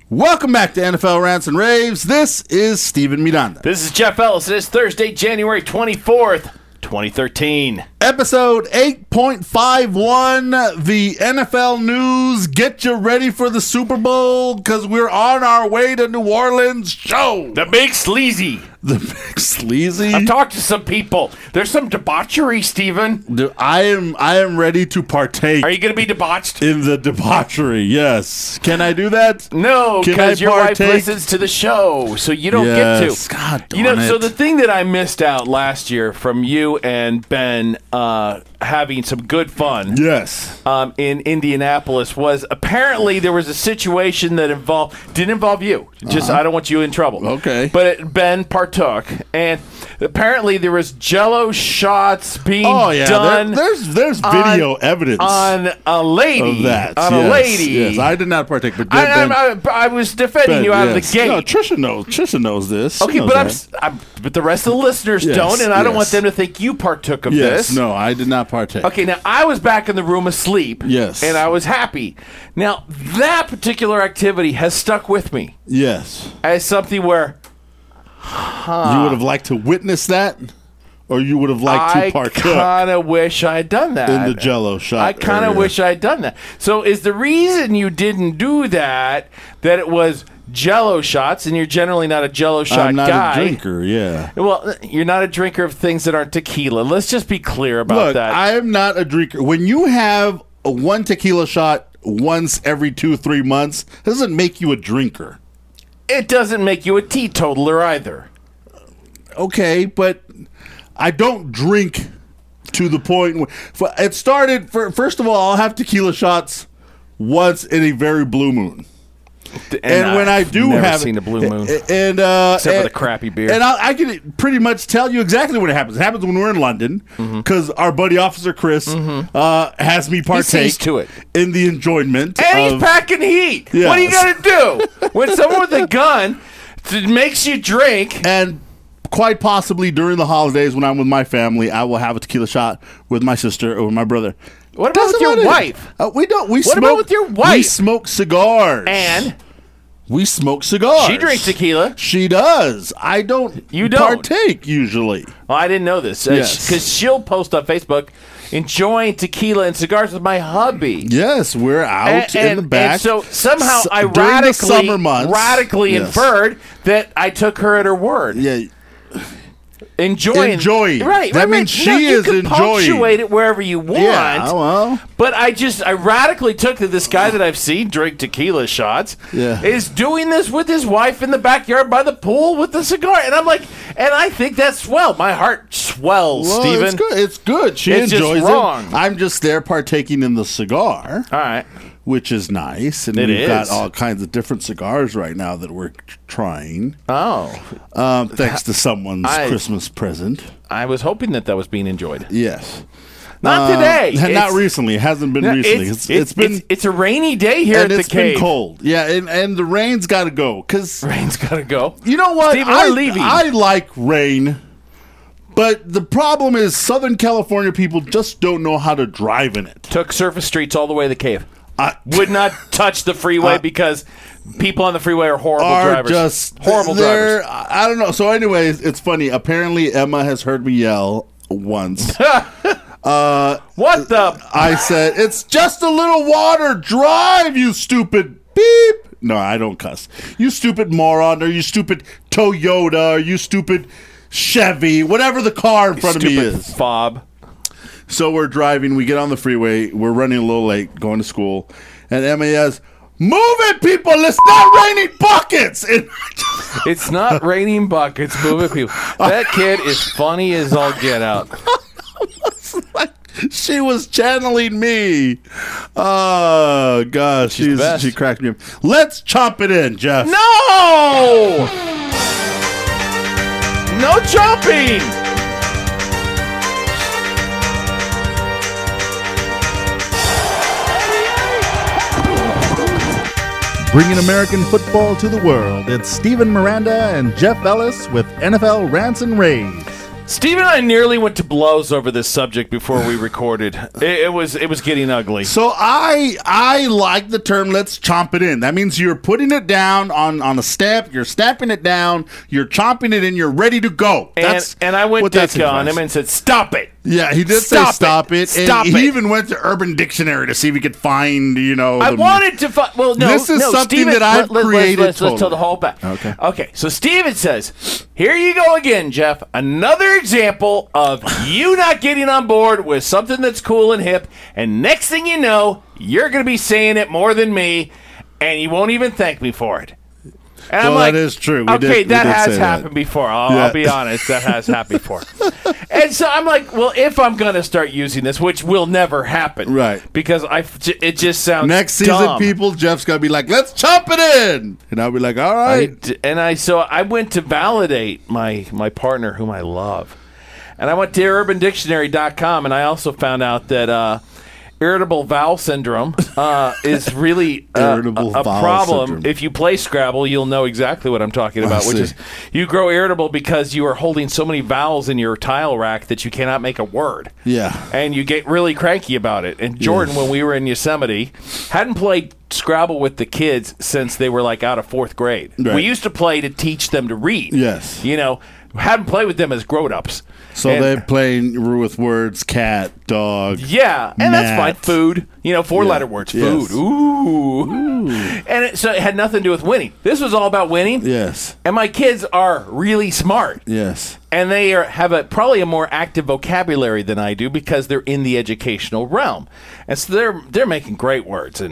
Welcome back to NFL Rants and Raves. This is Steven Miranda. This is Jeff Ellis. It is Thursday, January 24th, 2013. Episode 8.51, the NFL news. Get you ready for the Super Bowl because we're on our way to New Orleans. Show The Big Sleazy. the big sleazy. I've talked to some people. There's some debauchery, Steven. Dude, I am ready to partake Are you going to be debauched? in the debauchery. Yes. Can I do that? No, Can because I your wife partake? listens to the show, so you don't Yes. get to. God darn You know, so it. the thing that I missed out last year from you and Ben having some good fun Yes. in Indianapolis was apparently there was a situation that didn't involve you. Just I don't want you in trouble. Okay. But Ben partook, and apparently there was Jell-O shots being done. There's video evidence on a lady. of that. On Yes, a lady. Yes, I did not partake, but I was defending you out of the gate. No, Trisha knows this. She Okay, knows but that. but the rest of the listeners Yes, don't, and I don't yes. want them to think you partook of Yes, this. no, I did not partake. Okay, now I was back in the room asleep. Yes. And I was happy. Now, that particular activity has stuck with me Yes. as something where You would have liked to witness that, or you would have liked to I partake kind of wish I had done that. in the Jell-O shot. I kind of earlier. wish I had done that. So is the reason you didn't do that it was Jell-O shots, and you're generally not a Jell-O shot I'm not guy? a drinker. Yeah. Well, you're not a drinker of things that aren't tequila. Let's just be clear about Look, that. I am not a drinker. When you have a one tequila shot once every 2-3 months, doesn't make you a drinker. It doesn't make you a teetotaler either. Okay, but I don't drink to the point where it started. First of all, I'll have tequila shots once in a very blue moon. And when I do never have seen a blue moon, and except for the crappy beer. and I can pretty much tell you exactly when it happens. It happens when we're in London because our buddy Officer Chris has me partake sees to it. in the enjoyment. And of, he's packing heat. Yes. What are you gonna do when someone with a gun makes you drink? and quite possibly during the holidays when I'm with my family, I will have a tequila shot with my sister or my brother. What about with your wife? We don't. We What smoke, about with your wife? We smoke cigars. And we smoke cigars. she drinks tequila. She does. I don't. You don't. partake usually. Well, I didn't know this Yes. because she'll post on Facebook enjoying tequila and cigars with my hubby. Yes, we're out in the back. And so somehow I during the summer months, radically yes. inferred that I took her at her word. Yeah, Enjoying. Right. That means she you is can enjoying. punctuate it wherever you want. yeah. Well, But I radically took that this guy that I've seen drink tequila shots Yeah. is doing this with his wife in the backyard by the pool with the cigar. And I'm like, and I think that's swell. My heart swells, well, Steven. it's good. It's good. She It's just enjoys wrong. it. I'm just there partaking in the cigar. All right. Which is nice, and It we've got is. all kinds of different cigars right now that we're trying. Oh. Thanks to someone's Christmas present. I was hoping that was being enjoyed. Yes, Not today. Not It's- recently. It hasn't been No, recently. It's been it's a rainy day here and at the it's cave. been cold. Yeah, and the rain's got to go because Rain's gotta go. you know what? Steven, we're leaving. I like rain, but the problem is Southern California people just don't know how to drive in it. Took surface streets all the way to the cave. I- Would not touch the freeway because people on the freeway are horrible Are drivers. just horrible they're- drivers. I don't know. So, anyways, it's funny. Apparently, Emma has heard me yell once. What the? I said, "It's just a little water. Drive, you stupid beep." No, I don't cuss. You stupid moron, or you stupid Toyota, or you stupid Chevy, whatever the car in front of me Stupid is. fob. So we're driving. We get on the freeway. We're running a little late, going to school, and Emma yells, "Move it, people! It's not raining buckets!" And It's not raining buckets, moving people. That kid is funny as all get out. she was channeling me. Oh gosh, She's the best. she cracked me up. Let's chomp it in, Jeff. No! No jumping! Bringing American football to the world, it's Steven Miranda and Jeff Ellis with NFL Rants and Raves. Steve and I nearly went to blows over this subject before we recorded. It was getting ugly. So I like the term "let's chomp it in." That means you're putting it down on a stamp. You're stamping it down. You're chomping it in. You're ready to go. And I went dick on him and said, "Stop it." Yeah, he did say stop it. Stop and it. He even went to Urban Dictionary to see if he could find, I wanted to find. Well, no. This is something Steven, that I've created. Let's tell the whole back. Okay. So Steven says, here you go again, Jeff. Another example of you not getting on board with something that's cool and hip. And next thing you know, you're going to be saying it more than me, and you won't even thank me for it. And I'm like, that is true. That has happened before. I'll be honest. That has happened before. And so I'm like, well, if I'm going to start using this, which will never happen. Right. Because it just sounds next season, dumb. people, Jeff's going to be like, let's chomp it in. And I'll be like, all right. So I went to validate my partner, whom I love. And I went to UrbanDictionary.com, and I also found out that irritable bowel syndrome is really a problem. Syndrome. If you play Scrabble, you'll know exactly what I'm talking about, which is you grow irritable because you are holding so many vowels in your tile rack that you cannot make a word. Yeah. And you get really cranky about it. And Jordan, when we were in Yosemite, hadn't played Scrabble with the kids since they were like out of 4th grade. Right. We used to play to teach them to read. Yes. Hadn't played with them as grown-ups. So they're playing with words, cat, dog. Yeah, and that's fine. Food, 4-letter words. Yes. Food. Ooh. And so it had nothing to do with winning. This was all about winning. Yes. And my kids are really smart. Yes. And they have probably a more active vocabulary than I do because they're in the educational realm. And so they're making great words.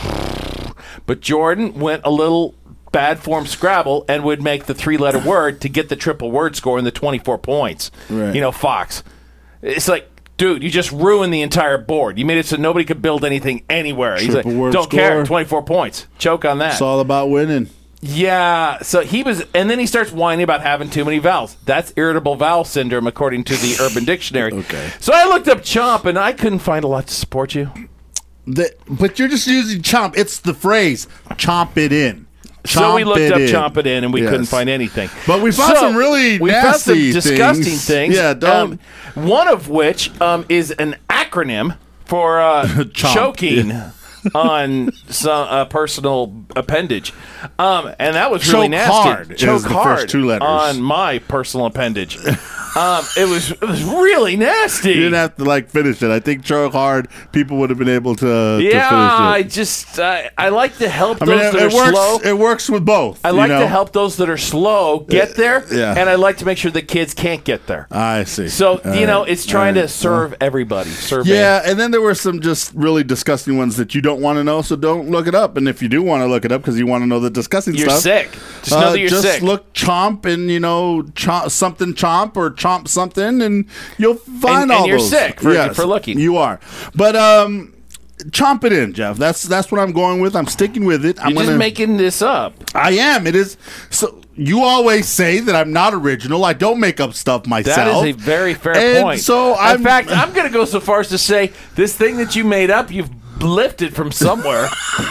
But Jordan went a little bad form Scrabble and would make the 3-letter word to get the triple word score and the 24 points. Right. Fox. It's like, dude, you just ruined the entire board. You made it so nobody could build anything anywhere. He's like, don't care, 24 points. Choke on that. It's all about winning. Yeah, so he was, and then he starts whining about having too many vowels. That's irritable bowel syndrome, according to the Urban Dictionary. Okay. So I looked up chomp, and I couldn't find a lot to support you. But you're just using chomp. It's the phrase, chomp it in. So we looked up chomp it in, and we couldn't find anything. But we found some really nasty disgusting things. Yeah, don't. One of which is an acronym for choking on some personal appendage. And that was really nasty. Hard Choke is the hard first 2 letters. on my personal appendage. It was really nasty. You didn't have to finish it. I think choke hard. People would have been able to. Yeah, finish it. I like to help those that are slow. It works with both. I like to help those that are slow get there, yeah. And I like to make sure the kids can't get there. I see. So it's trying to serve everybody. And then there were some just really disgusting ones that you don't want to know, so don't look it up. And if you do want to look it up because you want to know the disgusting you're stuff, sick. Just know that you're sick. Just look chomp and something chomp or chomp something, and you'll find all and you're those. sick for looking. You are, but chomp it in, Jeff. That's what I'm going with. I'm sticking with it. You're just making this up. I am. It is. So you always say that I'm not original. I don't make up stuff myself. That is a very fair point. So in fact, I'm going to go so far as to say this thing that you made up, you've lifted from somewhere.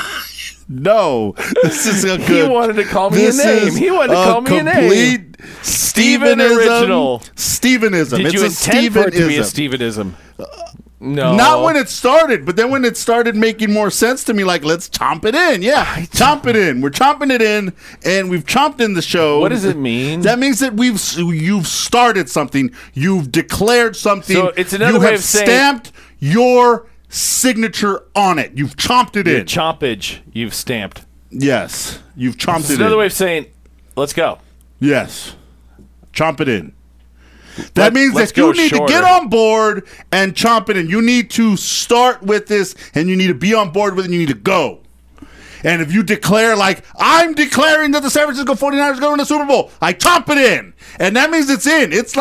No, this is a good. He wanted to call me a name. He wanted to call me a name. Steven original. Stevenism. Did you intend for it to be a Stevenism? No. Not when it started, but then when it started making more sense to me, let's chomp it in. Yeah, chomp it in. We're chomping it in, and we've chomped in the show. What does it mean? That means that you've started something. You've declared something. So it's another way of saying stamped your signature on it. You've chomped it in. Chompage, you've stamped. Yes, you've chomped it in. It's another way of saying, let's go. Yes, chomp it in. That means that you need to get on board and chomp it in. You need to start with this, and you need to be on board with it, and you need to go. And if you declare, I'm declaring that the San Francisco 49ers are going to win the Super Bowl, I chomp it in. And that means it's in. It's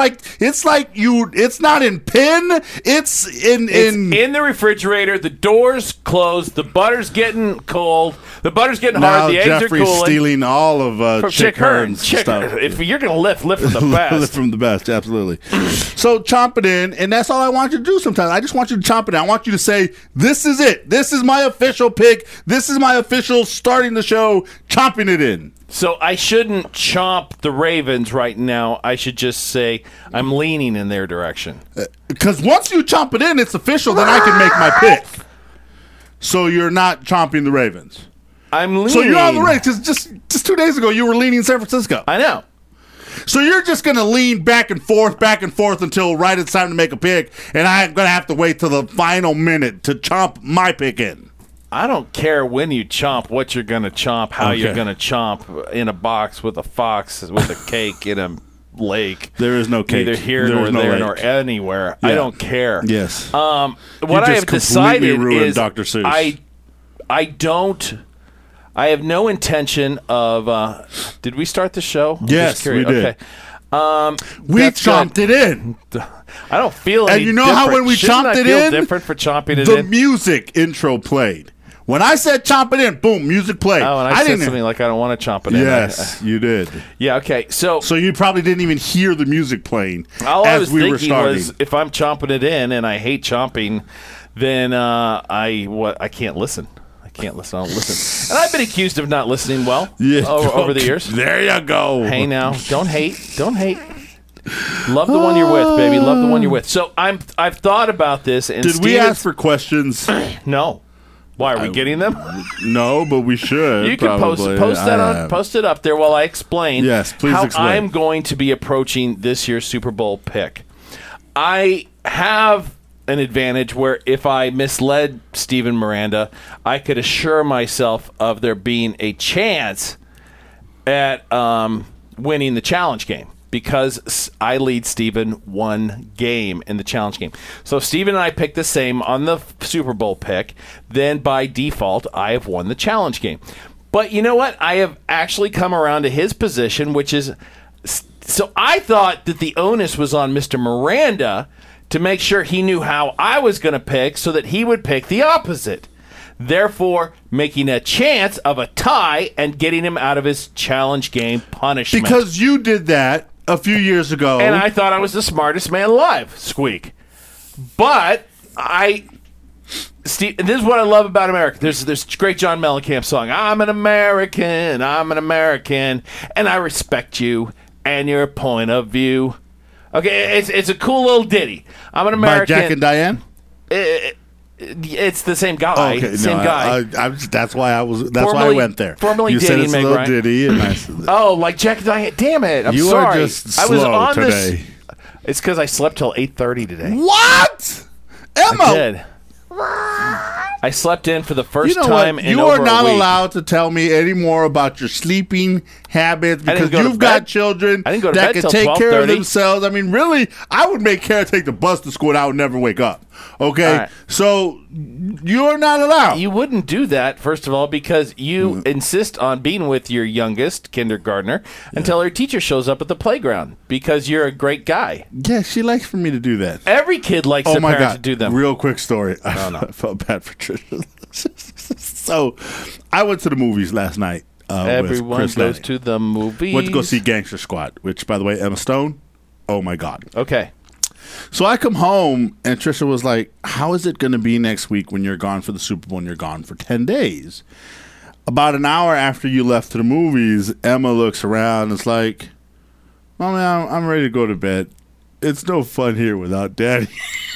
not in pin. It's in the refrigerator. The door's closed. The butter's getting cold. The butter's getting hard. The eggs Jeffrey's are cooling. Stealing all of from Chick Hearn's stuff. If you're going to lift from the best. Lift from the best, absolutely. So chomp it in, and that's all I want you to do sometimes. I just want you to chomp it in. I want you to say, this is it. This is my official pick. This is my official official, starting the show, chomping it in. So I shouldn't chomp the Ravens right now. I should just say I'm leaning in their direction. Because once you chomp it in, it's official, then I can make my pick. So you're not chomping the Ravens. I'm leaning. So you're on the Ravens, because just 2 days ago, you were leaning San Francisco. I know. So you're just going to lean back and forth until right it's time to make a pick, and I'm going to have to wait till the final minute to chomp my pick in. I don't care when you chomp, what you're going to chomp, how you're going to chomp in a box with a fox, with a cake in a lake. There is no cake. Neither here nor there nor anywhere. Yeah. I don't care. Yes. What I have decided is Dr. Seuss. I have no intention of. Did we start the show? I'm yes, we did. Okay. We chomped it in. I don't feel any And you know different. how when we Shouldn't chomped I it feel in? different for chomping it The in? music intro played. When I said chomp it in, boom, music played. Oh, and I said something like I don't want to chomp it in. Yes, you did. Yeah, okay. So you probably didn't even hear the music playing all I was as we were thinking starting. was if I'm chomping it in and I hate chomping, then I can't listen. I don't listen. And I've been accused of not listening well over the years. There you go. Hey now, don't hate. Love the one you're with, baby. Love the one you're with. So I've thought about this. And Did we ask for questions? No. Why are we getting them? No, but we should. You can post it up there while I explain. Yes, please how explain. I'm going to be approaching this year's Super Bowl pick. I have an advantage where if I misled Steven Miranda, I could assure myself of there being a chance at winning the challenge game, because I lead Steven 1 game in the challenge game. So if Steven and I pick the same on the Super Bowl pick, then by default, I have won the challenge game. But you know what? I have actually come around to his position, which is... So I thought that the onus was on Mr. Miranda to make sure he knew how I was going to pick so that he would pick the opposite, therefore making a chance of a tie and getting him out of his challenge game punishment. Because you did that a few years ago. And I thought I was the smartest man alive, Squeak. But Steve, this is what I love about America. There's this great John Mellencamp song, I'm an American, and I respect you and your point of view. Okay, it's a cool little ditty. I'm an American. By Jack and Diane? It's the same guy. Okay, same guy. That's why I went there. Formerly you said dating it's Meg a little Ryan. ditty, and I said, Oh, like Jack and Diane. Damn it! I'm you sorry. are just I was slow on today. this. It's because I slept till 8:30 today. What? Emma? I did. I slept in for the first time in you over are not a week. allowed to tell me any more about your sleeping habits because go to you've got bed. children I didn't go to that bed can till take care of 12:30. themselves. I mean, really, I would make Kara take the bus to school and I would never wake up. Okay? All right. So you're not allowed. You wouldn't do that, first of all, because you insist on being with your youngest kindergartner until her teacher shows up at the playground because you're a great guy. Yeah, she likes for me to do that. Every kid likes Oh their my parents God. to do them. Real quick story. Oh, no. I felt bad for Trisha. So I went to the movies last night. Everyone with Chris goes Lanning. to the movies. Went to go see Gangster Squad, which, by the way, Emma Stone. Oh my God. Okay. So I come home and Trisha was like, how is it going to be next week when you're gone for the Super Bowl and you're gone for 10 days? About an hour after you left to the movies, Emma looks around and is like, Mommy, I'm ready to go to bed. It's no fun here without Daddy.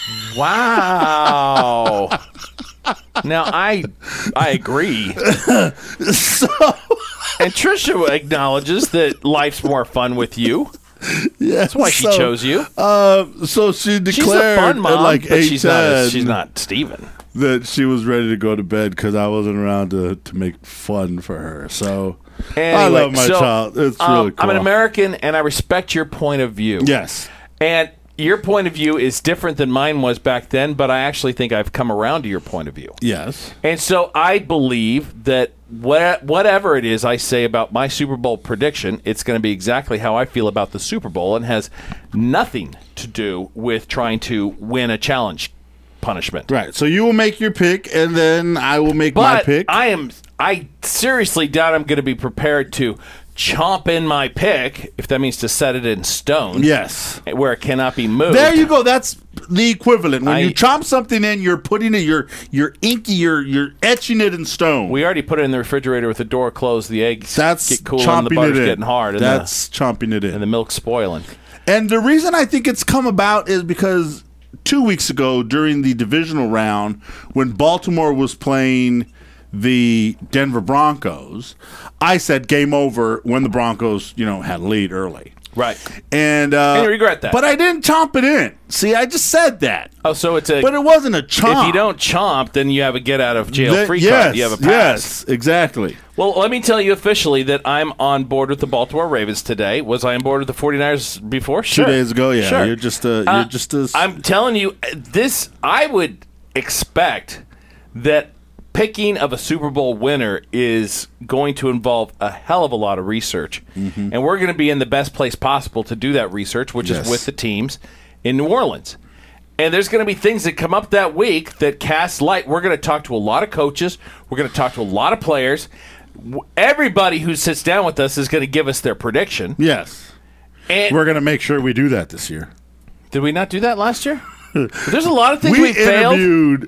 Wow. Now, I agree. So And Trisha acknowledges that life's more fun with you. yeah, That's why she chose you. So she declared She's a fun mom, at like but she's not 8:10 Steven. that she was ready to go to bed because I wasn't around to make fun for her. So I Anyway, love my so, child. It's really cool. I'm an American, and I respect your point of view. Yes. And your point of view is different than mine was back then, but I actually think I've come around to your point of view. Yes. And so I believe that whatever it is I say about my Super Bowl prediction, it's going to be exactly how I feel about the Super Bowl and has nothing to do with trying to win a challenge punishment. Right. So you will make your pick, and then I will make my But pick. I seriously doubt I'm going to be prepared to chomp in my pick, if that means to set it in stone. Yes. Where it cannot be moved. There you go. That's the equivalent. When you chomp something in, you're putting it, you're inky, you're etching it in stone. We already put it in the refrigerator with the door closed. The eggs get cool and the chomping butter's it in. getting hard. That's chomping it in. And the milk's spoiling. And the reason I think it's come about is because 2 weeks ago during the divisional round, when Baltimore was playing the Denver Broncos, I said game over when the Broncos, had a lead early. Right. And you regret that. But I didn't chomp it in. See, I just said that. Oh, so it's a... But it wasn't a chomp. If you don't chomp, then you have a get-out-of-jail-free card. You have a pass. Yes, exactly. Well, let me tell you officially that I'm on board with the Baltimore Ravens today. Was I on board with the 49ers before? Sure. 2 days ago, yeah. Sure. You're just as... I'm telling you, I would expect that picking of a Super Bowl winner is going to involve a hell of a lot of research. Mm-hmm. And we're going to be in the best place possible to do that research, which is with the teams in New Orleans. And there's going to be things that come up that week that cast light. We're going to talk to a lot of coaches. We're going to talk to a lot of players. Everybody who sits down with us is going to give us their prediction. Yes. And we're going to make sure we do that this year. Did we not do that last year? There's a lot of things we failed. We interviewed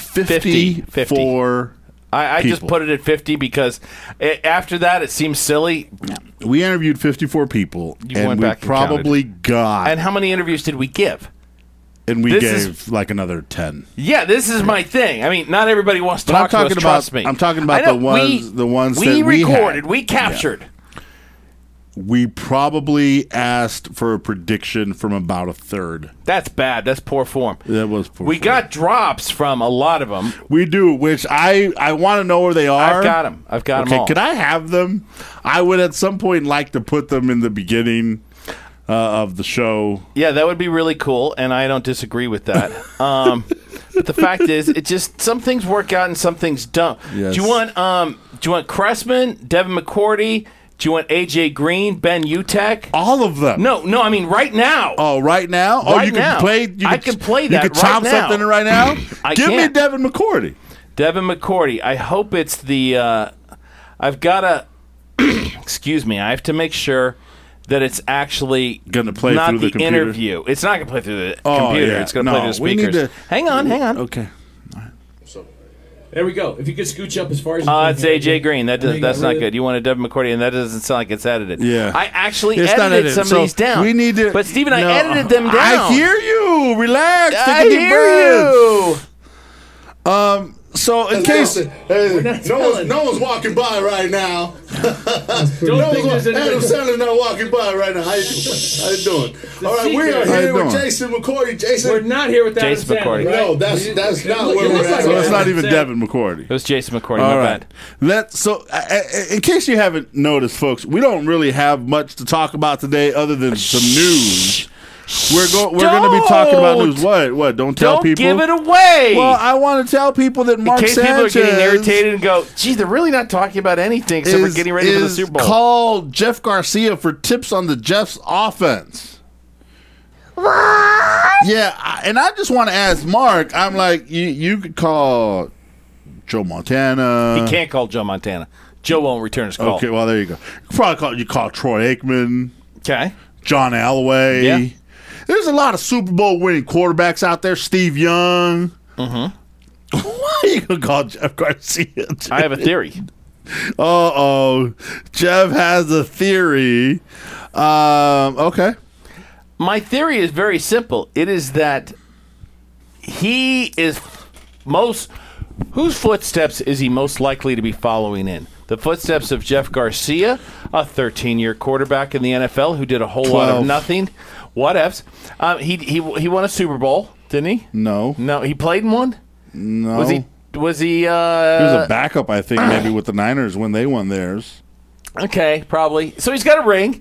54 I just put it at 50 because after that it seems silly. We interviewed 54 people, and we probably got... And how many interviews did we give? And we gave like another 10. Yeah, this is my thing. I mean, not everybody wants to talk to us, trust me. I'm talking about the ones that we recorded, had. we captured. Yeah. We probably asked for a prediction from about a third. That's bad. That's poor form. That was poor We form. got drops from a lot of them. We do, which I want to know where they are. I've got them. Them all. Could I have them? I would at some point like to put them in the beginning of the show. Yeah, that would be really cool, and I don't disagree with that. But the fact is, it just some things work out and some things don't. Yes. Do you want Cressman, Devin McCourty? Do you want A.J. Green, Ben Utek? All of them. No, I mean right now. Oh, right now? Right you can now. play. I can play that You can right chop now. something right now? Give me can't. Devin McCourty. Devin McCourty. I hope it's the... I've got to... excuse me. I have to make sure that it's actually going to play not through the computer. interview. It's not going to play through the computer. Yeah. It's going to play through the we speakers. need to, Hang on. Okay. There we go. If you could scooch up as far as you Oh, can. it's A.J. Green. That's not really- good. You wanted Devin McCourty, and that doesn't sound like it's edited. Yeah. I actually It's not edited edited. some of So these down. we need to... But, Stephen, I No, edited them down. I hear you. Relax. Take I a deep hear breath. you. So in case... No one's walking by right now. Don't think there's Adam anybody. Sandler's not walking by right now. How you doing? All right, we are secret. How you here with doing? Jason McCourty. Jason, We're not here with Jason Adam Sandler, McCourty. right? No, that's not where we're at. So it's not Adam even Sandler. Devin McCourty. It was Jason McCourty. All My right. bad. In case you haven't noticed, folks, we don't really have much to talk about today other than some news. We're going to be talking about news. What? Don't tell Don't people. give it away. Well, I want to tell people that Mark in case Sanchez people are getting irritated and go, gee, they're really not talking about anything except for getting ready for the Super Bowl. Call Jeff Garcia for tips on the Jeff's offense. What? Yeah, and I just want to ask Mark. I'm like, you could call Joe Montana. He can't call Joe Montana. Joe won't return his call. Okay, well there you go. You probably call Troy Aikman, Okay. John Elway. Yeah. There's a lot of Super Bowl winning quarterbacks out there. Steve Young. Mm-hmm. Why are you gonna call Jeff Garcia? I have a theory. Jeff has a theory. Okay. My theory is very simple. It is that he is whose footsteps is he most likely to be following in? The footsteps of Jeff Garcia, a 13-year quarterback in the NFL who did a whole lot of 12. nothing. What ifs? He won a Super Bowl, didn't he? No. He played in one? No. Was he He was a backup, I think, maybe with the Niners when they won theirs. Okay, probably. So he's got a ring.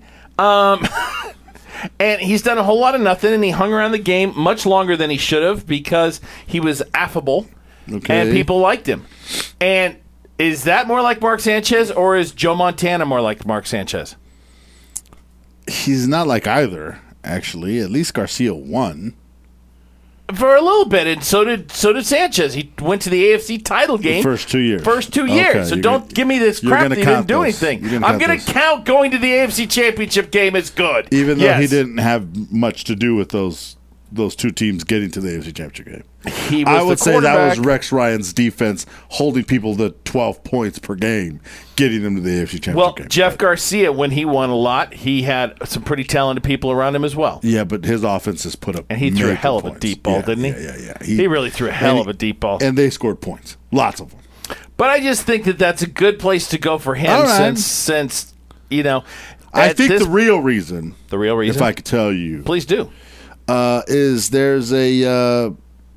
And he's done a whole lot of nothing, and he hung around the game much longer than he should have because he was affable, Okay. and people liked him. And is that more like Mark Sanchez, or is Joe Montana more like Mark Sanchez? He's not like either, actually. At least Garcia won. for a little bit, and so did Sanchez. He went to the AFC title game. First 2 years. First 2 years. So don't give me this crap that he didn't do anything. I'm going to count going to the AFC Championship game as good. Even though he didn't have much to do with those two teams getting to the AFC Championship game. I would say that was Rex Ryan's defense holding people to 12 points per game, getting them to the AFC Championship game. Well, Jeff Garcia, when he won a lot, he had some pretty talented people around him as well. Yeah, but his offense has put up and he threw a hell of a deep ball, didn't he? Yeah. He really threw a hell of a deep ball. And they scored points. Lots of them. But I just think that that's a good place to go for him since you know. I think the real reason, if I could tell you. Please do. Is there's a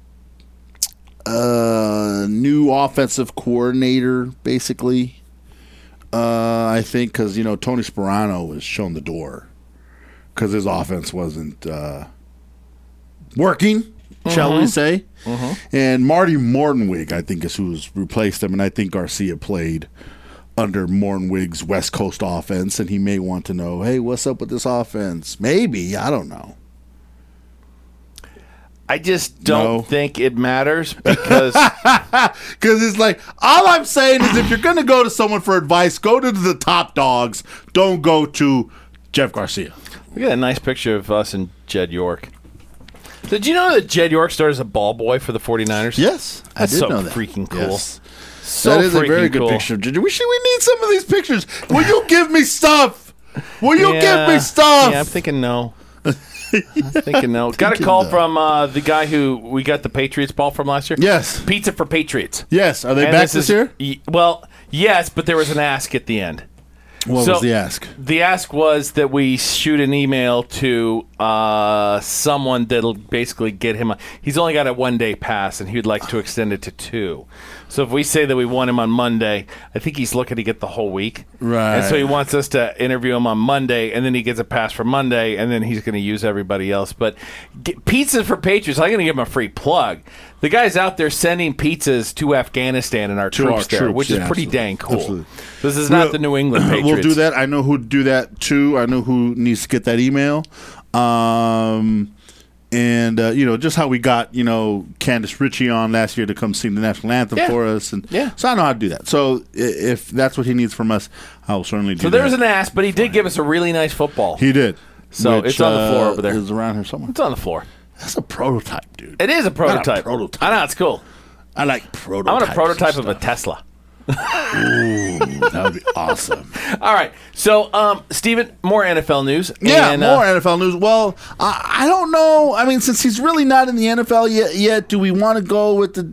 new offensive coordinator, basically. I think because, Tony Sparano was shown the door because his offense wasn't working, shall we say. And Marty Mortenwig, I think, is who's replaced him, and I think Garcia played under Mortenwig's West Coast offense, and he may want to know, hey, what's up with this offense? Maybe, I don't know. I just don't think it matters because it's like, all I'm saying is if you're going to go to someone for advice, go to the top dogs. Don't go to Jeff Garcia. We got a nice picture of us and Jed York. Did you know that Jed York started as a ball boy for the 49ers? Yes, I did know that. That's so freaking cool. Yes. So that is a very good cool. picture. We need some of these pictures. Will you give me stuff? Will you give me stuff? Yeah, I'm thinking no. Got a call from the guy who we got the Patriots ball from last year. Yes. Pizza for Patriots. Yes. Are they back this year? Well, yes, but there was an ask at the end. What was the ask? The ask was that we shoot an email to someone that'll basically get him. He's only got a 1-day pass, and he would like to extend it to 2. So if we say that we want him on Monday, I think he's looking to get the whole week. Right. And so he wants us to interview him on Monday, and then he gets a pass for Monday, and then he's going to use everybody else. But Pizza for Patriots, I'm going to give him a free plug. The guy's out there sending pizzas to Afghanistan and our troops there, which is pretty dang cool. Absolutely. This is not the New England Patriots. We'll do that. I know who'd do that, too. I know who needs to get that email. And just how we got, Candace Ritchie on last year to come sing the national anthem for us. And so I know how to do that. So if that's what he needs from us, I will certainly do that. So there's an ask, but he did give us a really nice football. He did. So it's on the floor over there. It's around here somewhere. It's on the floor. That's a prototype, dude. It is a prototype. Not a prototype. I know, it's cool. I like prototypes. I want a prototype of a Tesla. Ooh, that would be awesome. All right. So, Steven, more NFL news. Yeah, more NFL news. Well, I don't know. I mean, since he's really not in the NFL yet, do we want to go with the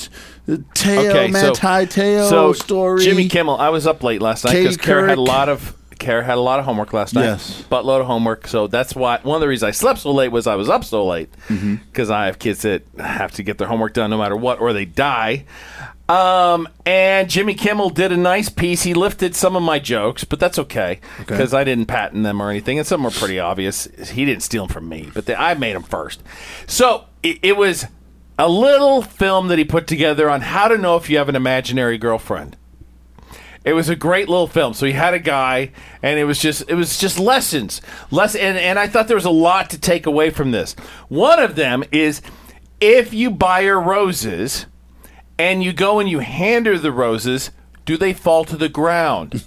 Manti Te'o story? Jimmy Kimmel, I was up late last night because Kara had a lot of homework last night. Yes. Buttload of homework. So that's why one of the reasons I slept so late was I was up so late because I have kids that have to get their homework done no matter what or they die. And Jimmy Kimmel did a nice piece. He lifted some of my jokes, but that's okay because I didn't patent them or anything. And some were pretty obvious. He didn't steal them from me, but I made them first. So it was a little film that he put together on how to know if you have an imaginary girlfriend. It was a great little film. So he had a guy, and it was just lessons. And I thought there was a lot to take away from this. One of them is if you buy her roses and you go and you hand her the roses, do they fall to the ground?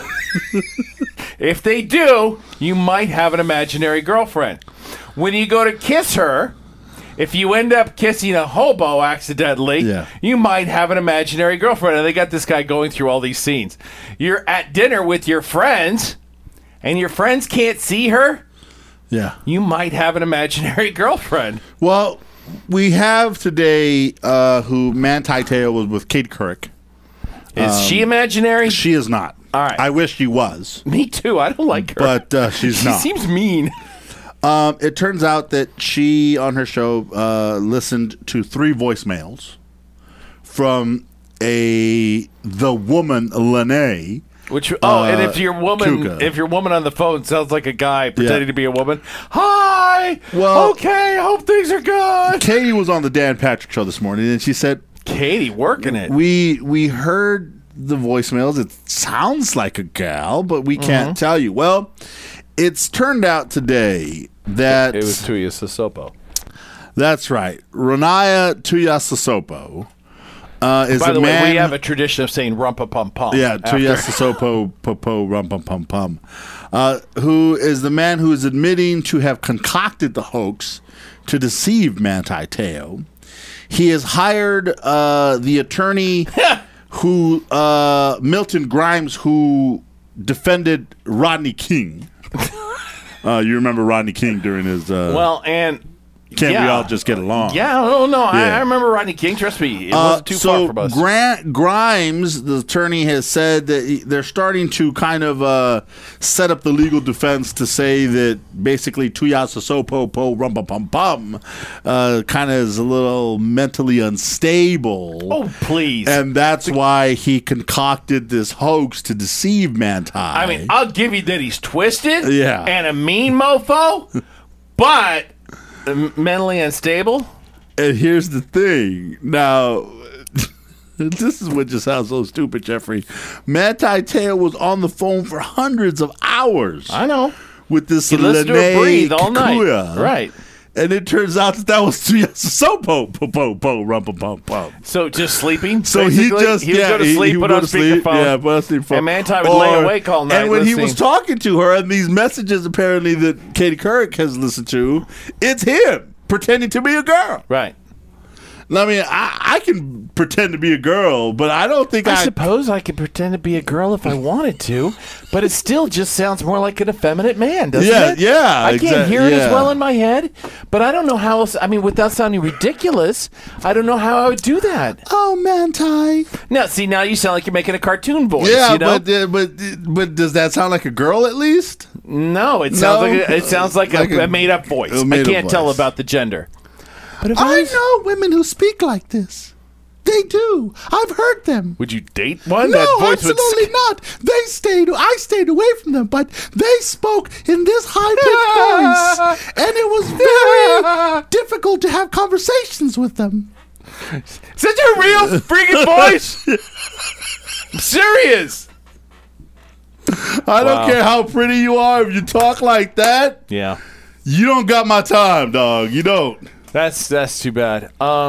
If they do, you might have an imaginary girlfriend. When you go to kiss her, if you end up kissing a hobo accidentally, you might have an imaginary girlfriend. And they got this guy going through all these scenes. You're at dinner with your friends, and your friends can't see her. Yeah. You might have an imaginary girlfriend. Well, we have today who Manti Te'o was with Kate Couric. Is she imaginary? She is not. All right. I wish she was. Me too. I don't like her. But she's not. She seems mean. It turns out that she, on her show, listened to 3 voicemails from the woman, Lene. And if your woman on the phone sounds like a guy pretending to be a woman, hi. Well, okay, I hope things are good. Katie was on the Dan Patrick Show this morning, and she said, "Katie working it. We heard the voicemails. It sounds like a gal, but we can't tell you." Well, it's turned out today that it was Tuya Sosopo. That's right. Renaya Tuiasosopo is By a the way, man. we have a tradition of saying rumpa-pum-pum. Yeah, after. Tuiasosopo Popo Rumpum who is the man who is admitting to have concocted the hoax to deceive Manti Te'o. He has hired the attorney who Milton Grimes, who defended Rodney King. You remember Rodney King during his Can't we all just get along? Yeah, no. I remember Rodney King. Trust me, it wasn't too far from us. Grimes, the attorney, has said that they're starting to kind of set up the legal defense to say that basically Tuiasosopo Po Rumpa Pum Pum kind of is a little mentally unstable. Oh, please. And that's why he concocted this hoax to deceive Manti. I mean, I'll give you that he's twisted Yeah. and a mean mofo, but mentally unstable. And here's the thing. Now, this is what just sounds so stupid, Jeffrey. Manti Te'o was on the phone for hundreds of hours. I know. With this He listened to her Lene breathe all Kikuya. night. Right. And it turns out that was Tuiasosopo Po Rumpa Pum Pum. So just sleeping. So basically? he would go to sleep, put on speakerphone. Yeah, put on speakerphone. And Manti would lay awake all night And when he was listening. talking to her, and these messages apparently that Katie Couric has listened to, it's him pretending to be a girl. Right. I mean, I can pretend to be a girl, but I don't think I suppose I could pretend to be a girl if I wanted to, but it still just sounds more like an effeminate man, doesn't it? Yeah, I can't hear it as well in my head, but I don't know how else. I mean, without sounding ridiculous, I don't know how I would do that. Oh, Manti. Now, see, now you sound like you're making a cartoon voice. Yeah, you know? but does that sound like a girl at least? No, it sounds like a made up voice. I can't tell about the gender. But if I know women who speak like this. They do. I've heard them. Would you date one? No, That voice absolutely not. I stayed away from them, but they spoke in this high-pitched voice, and it was very difficult to have conversations with them. Is that your real freaking voice? I'm serious. I don't care how pretty you are. If you talk like that, Yeah. you don't got my time, dog. You don't. That's too bad.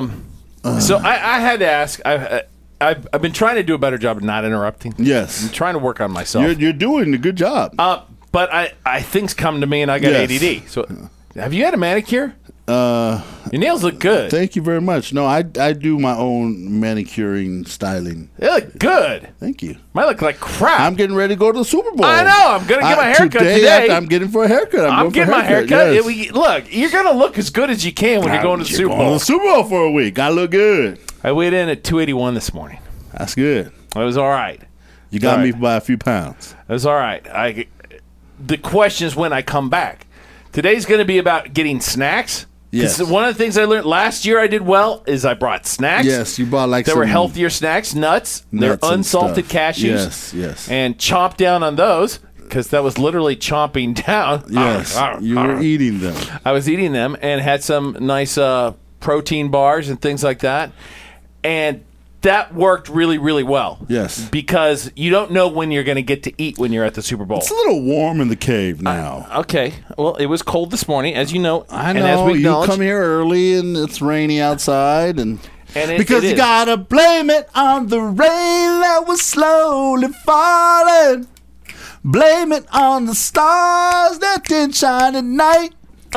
So I had to ask. I've been trying to do a better job of not interrupting. Yes. I'm trying to work on myself. You're doing a good job. But I things come to me and I got Yes. ADD. So have you had a manicure? Your nails look good. Thank you very much. No, I do my own manicuring, styling. They look good. Thank you. Mine look like crap. I'm getting ready to go to the Super Bowl. I know. I'm going to get my haircut today. I'm getting for a haircut. I'm getting my haircut. Yes. Look, you're going to look as good as you can when you're going to the Super Going to Bowl. the Super Bowl for a week. I look good. I weighed in at 281 this morning. That's good. It was all right. You got All me right. by a few pounds. It was all right. The question is when I come back. Today's going to be about getting snacks. 'Cause Yes. one of the things I learned last year I did well is I brought snacks. Yes, you bought like There some were healthier snacks, nuts. They're nuts and unsalted stuff. cashews. Yes. And chomp down on those because that was literally chomping down. Yes, you were eating them. I was eating them and had some nice protein bars and things like that. And that worked really, really well. Yes. Because you don't know when you're going to get to eat when you're at the Super Bowl. It's a little warm in the cave now. Okay. Well, it was cold this morning, as you know. I And know. as we You acknowledge, come here early and it's rainy outside, and because it you is. gotta blame it on the rain that was slowly falling. Blame it on the stars that didn't shine at night.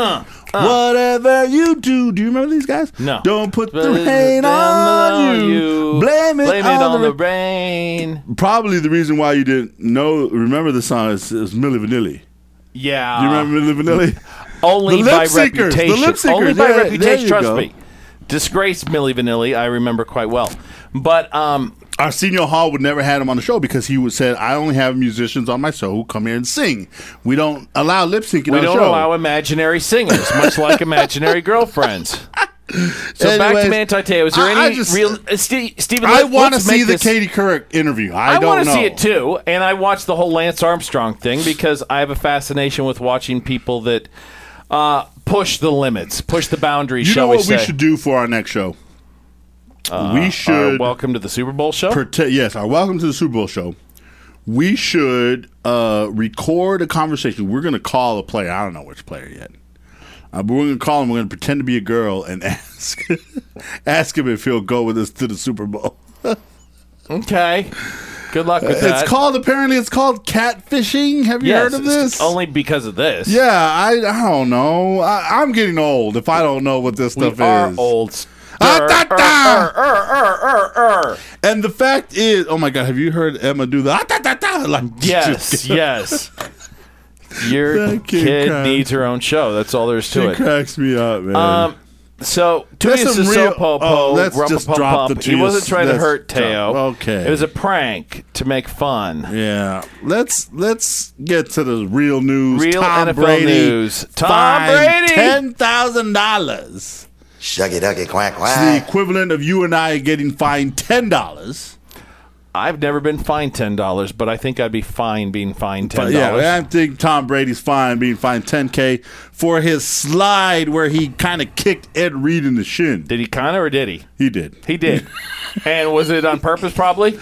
Whatever you do you remember these guys? No. Don't put the rain on you. Blame it on the rain. Probably the reason why you didn't remember the song is Milli Vanilli. Yeah. Do you remember Milli Vanilli? Only The by Lip Syncers, reputation. the Lip Syncers, Only by yeah, there reputation, you trust go. me. Disgraced Milli Vanilli, I remember quite well. But Arsenio Hall would never have him on the show because he would say, I only have musicians on my show who come here and sing. We don't allow lip syncing we on the don't show. allow imaginary singers, much like imaginary girlfriends. So back to Anyways, Manti Te'o. Is there I any just- real... Stephen, I want to let's make see the this- Katie Couric interview. I I don't want know. to see it too, and I watched the whole Lance Armstrong thing because I have a fascination with watching people that push the limits, push the boundaries. You shall know what we we say? should do for our next show? We Our should welcome to the Super Bowl show. yes, our welcome to the Super Bowl show. We should record a conversation. We're going to call a player. I don't know which player yet. We're going to call him. We're going to pretend to be a girl and ask him if he'll go with us to the Super Bowl. Okay. Good luck with that. Apparently it's called catfishing. Have you heard of this? Only because of this. Yeah, I don't know. I'm getting old if I don't know what this stuff is. We are old. And the fact is, oh my God, have you heard Emma do the like? Yes. Your kid needs her own show. That's all there is to it. She cracks me up, man. So, let's just drop the He wasn't trying to hurt Teo. Okay. It was a prank to make fun. Yeah. Let's get to the real news. Real Tom NFL Brady news. Tom Brady. $10,000. Shucky ducky quack It's the quack. equivalent of you and I getting fined $10. I've never been fined $10, but I think I'd be fine being fined $10. Yeah, I think Tom Brady's fine being fined $10K for his slide where he kind of kicked Ed Reed in the shin. Did he kind of, or did he? He did. He did. And was it on purpose, probably?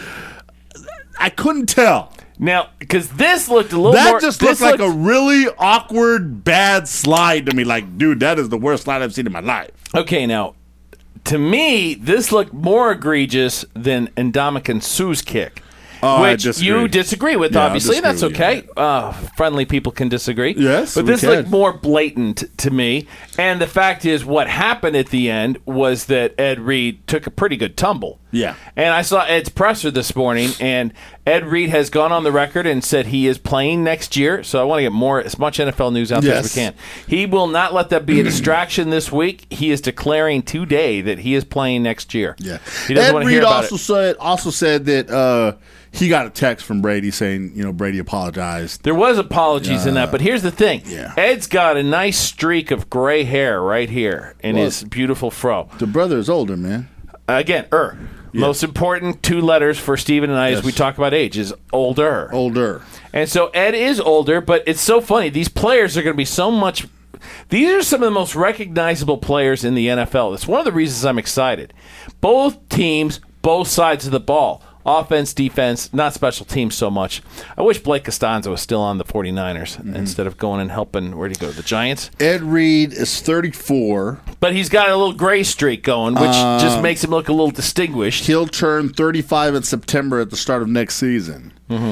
I couldn't tell. Now, because this looked a little more... That just looked like a really awkward, bad slide to me. Like, dude, that is the worst slide I've seen in my life. Okay, now, to me, this looked more egregious than Ndamukong Suh's kick. Oh, which I disagree. you disagree with, Yeah, obviously. I'll That's disagree with okay. Friendly people can disagree. Yes, but we this can. looked more blatant to me. And the fact is, what happened at the end was that Ed Reed took a pretty good tumble. Yeah. And I saw Ed's presser this morning, and Ed Reed has gone on the record and said he is playing next year. So I want to get as much NFL news out there as we can. He will not let that be a distraction this week. He is declaring today that he is playing next year. Yeah. He doesn't Ed want to hear Reed about it. also said that he got a text from Brady saying, Brady apologized. There was apologies in that, but here's the thing. Yeah. Ed's got a nice streak of gray hair right here in his beautiful fro. The brother is older, man. Again, most important two letters for Steven and I as we talk about age is older. Older. And so Ed is older, but it's so funny. These players are going to be so much... These are some of the most recognizable players in the NFL. It's one of the reasons I'm excited. Both teams, both sides of the ball. Offense, defense, not special teams so much. I wish Blake Costanzo was still on the 49ers instead of going and helping, where'd he go, the Giants? Ed Reed is 34. But he's got a little gray streak going, which just makes him look a little distinguished. He'll turn 35 in September at the start of next season.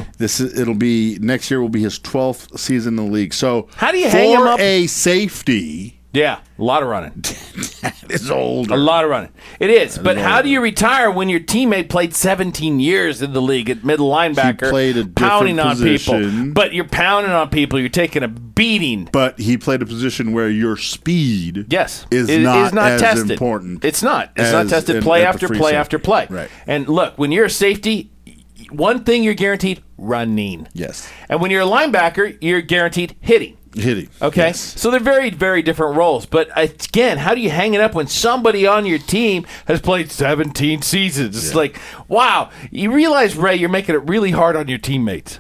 Next year will be his 12th season in the league. So how do you hang him up? For a safety... Yeah, a lot of running. That is older. A lot of running. It is. But how do you retire when your teammate played 17 years in the league at middle linebacker? He played a different pounding position. on people. But you're pounding on people. You're taking a beating. But he played a position where your speed is not as tested. important. It's not. It's not tested play after play after play. Right. And look, when you're a safety, one thing you're guaranteed, running. Yes. And when you're a linebacker, you're guaranteed hitting. Hitting. Okay? Yes. So they're very, very different roles. But again, how do you hang it up when somebody on your team has played 17 seasons? It's like, wow. You realize, Ray, you're making it really hard on your teammates.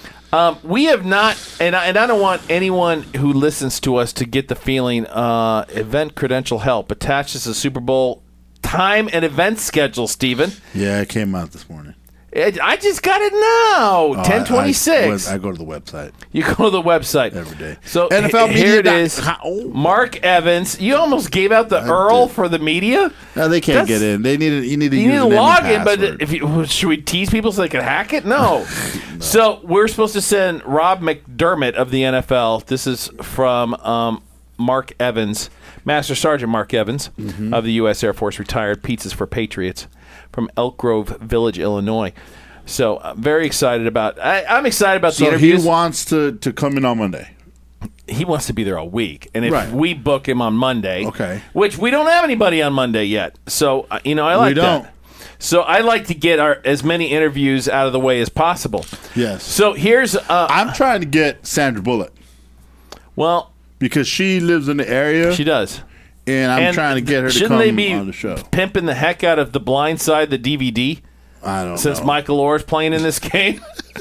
We have not, and I don't want anyone who listens to us to get the feeling event credential help attaches to Super Bowl time and event schedule, Steven. Yeah, it came out this morning. I just got it now. 10:26. I go to the website. You go to the website every day. So NFL here it is. Media. Mark Evans. You almost gave out the URL for the media. No, they can't get in. They need. You need to. You need to log in, but password. should we tease people so they can hack it? No. So we're supposed to send Rob McDermott of the NFL. This is from Mark Evans, Master Sergeant Mark Evans of the U.S. Air Force, retired. Pizzas for Patriots. From Elk Grove Village, Illinois. So I'm very excited about I'm excited about the interviews. So he wants to come in on Monday. He wants to be there all week. And if we book him on Monday, which we don't have anybody on Monday yet. So, I like that. So I like to get as many interviews out of the way as possible. Yes. So here's... I'm trying to get Sandra Bullock. Well... Because she lives in the area. She does. And I'm trying to get her to come on the show. Pimping the heck out of The Blind Side, the DVD? I don't know. Since Michael Orr's playing in this game?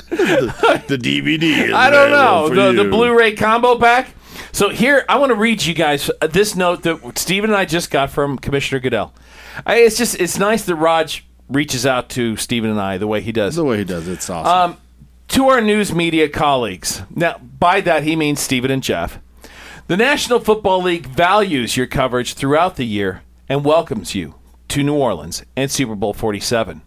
the DVD is I don't know. The you. Blu-ray combo pack? So here, I want to read you guys this note that Steven and I just got from Commissioner Goodell. It's nice that Raj reaches out to Steven and I the way he does. The way he does. It's awesome. To our news media colleagues. Now, by that, he means Steven and Jeff. The National Football League values your coverage throughout the year and welcomes you to New Orleans and Super Bowl 47.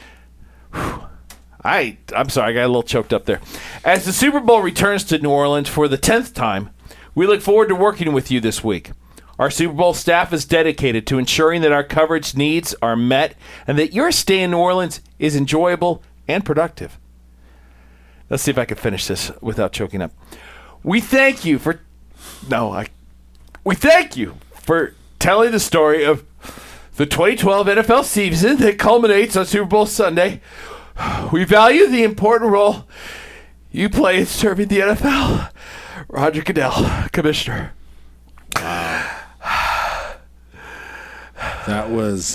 I'm sorry, I got a little choked up there. As the Super Bowl returns to New Orleans for the 10th time, we look forward to working with you this week. Our Super Bowl staff is dedicated to ensuring that our coverage needs are met and that your stay in New Orleans is enjoyable and productive. Let's see if I can finish this without choking up. We thank you for telling the story of the 2012 NFL season that culminates on Super Bowl Sunday. We value the important role you play in serving the NFL. Roger Goodell, Commissioner. That was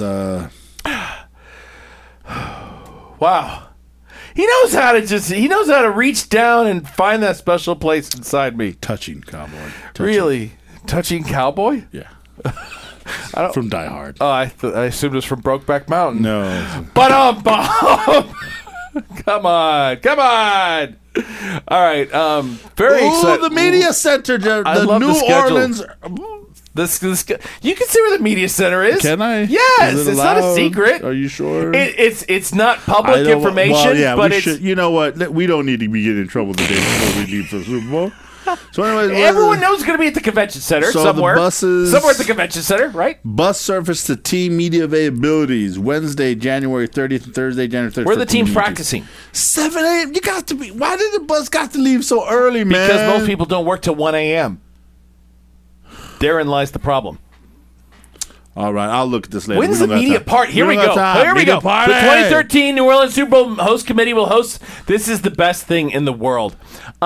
wow. He knows how to reach down and find that special place inside me. touching, Cowboy. Really? Touching Cowboy? Yeah. From Die Hard. Oh, I assumed it was from Brokeback Mountain. No. But Come on. All right. Very excited. the media center, I the love New the schedule. Orleans. This, you can see where the media center is. Can I? Yes, Is it it's not a allowed? secret. Are you sure? It's not public information, Well, yeah, but we it's should. You know what? We don't need to be getting in trouble the day before we leave for the Super Bowl. So, anyways, everyone knows it's going to be at the convention center So somewhere. the buses- somewhere at the convention center, right? Bus service to team media availabilities Wednesday, January 30th, and Thursday, January 31st. Where are the teams practicing? 7 a.m. You got to be. Why did the bus got to leave so early, man? Because most people don't work till 1 a.m. Therein lies the problem. All right, I'll look at this later. When's We the don't got media time. part? Here we don't go. got time. Here we Media go. party. The 2013 New Orleans Super Bowl host committee will host. This is the best thing in the world.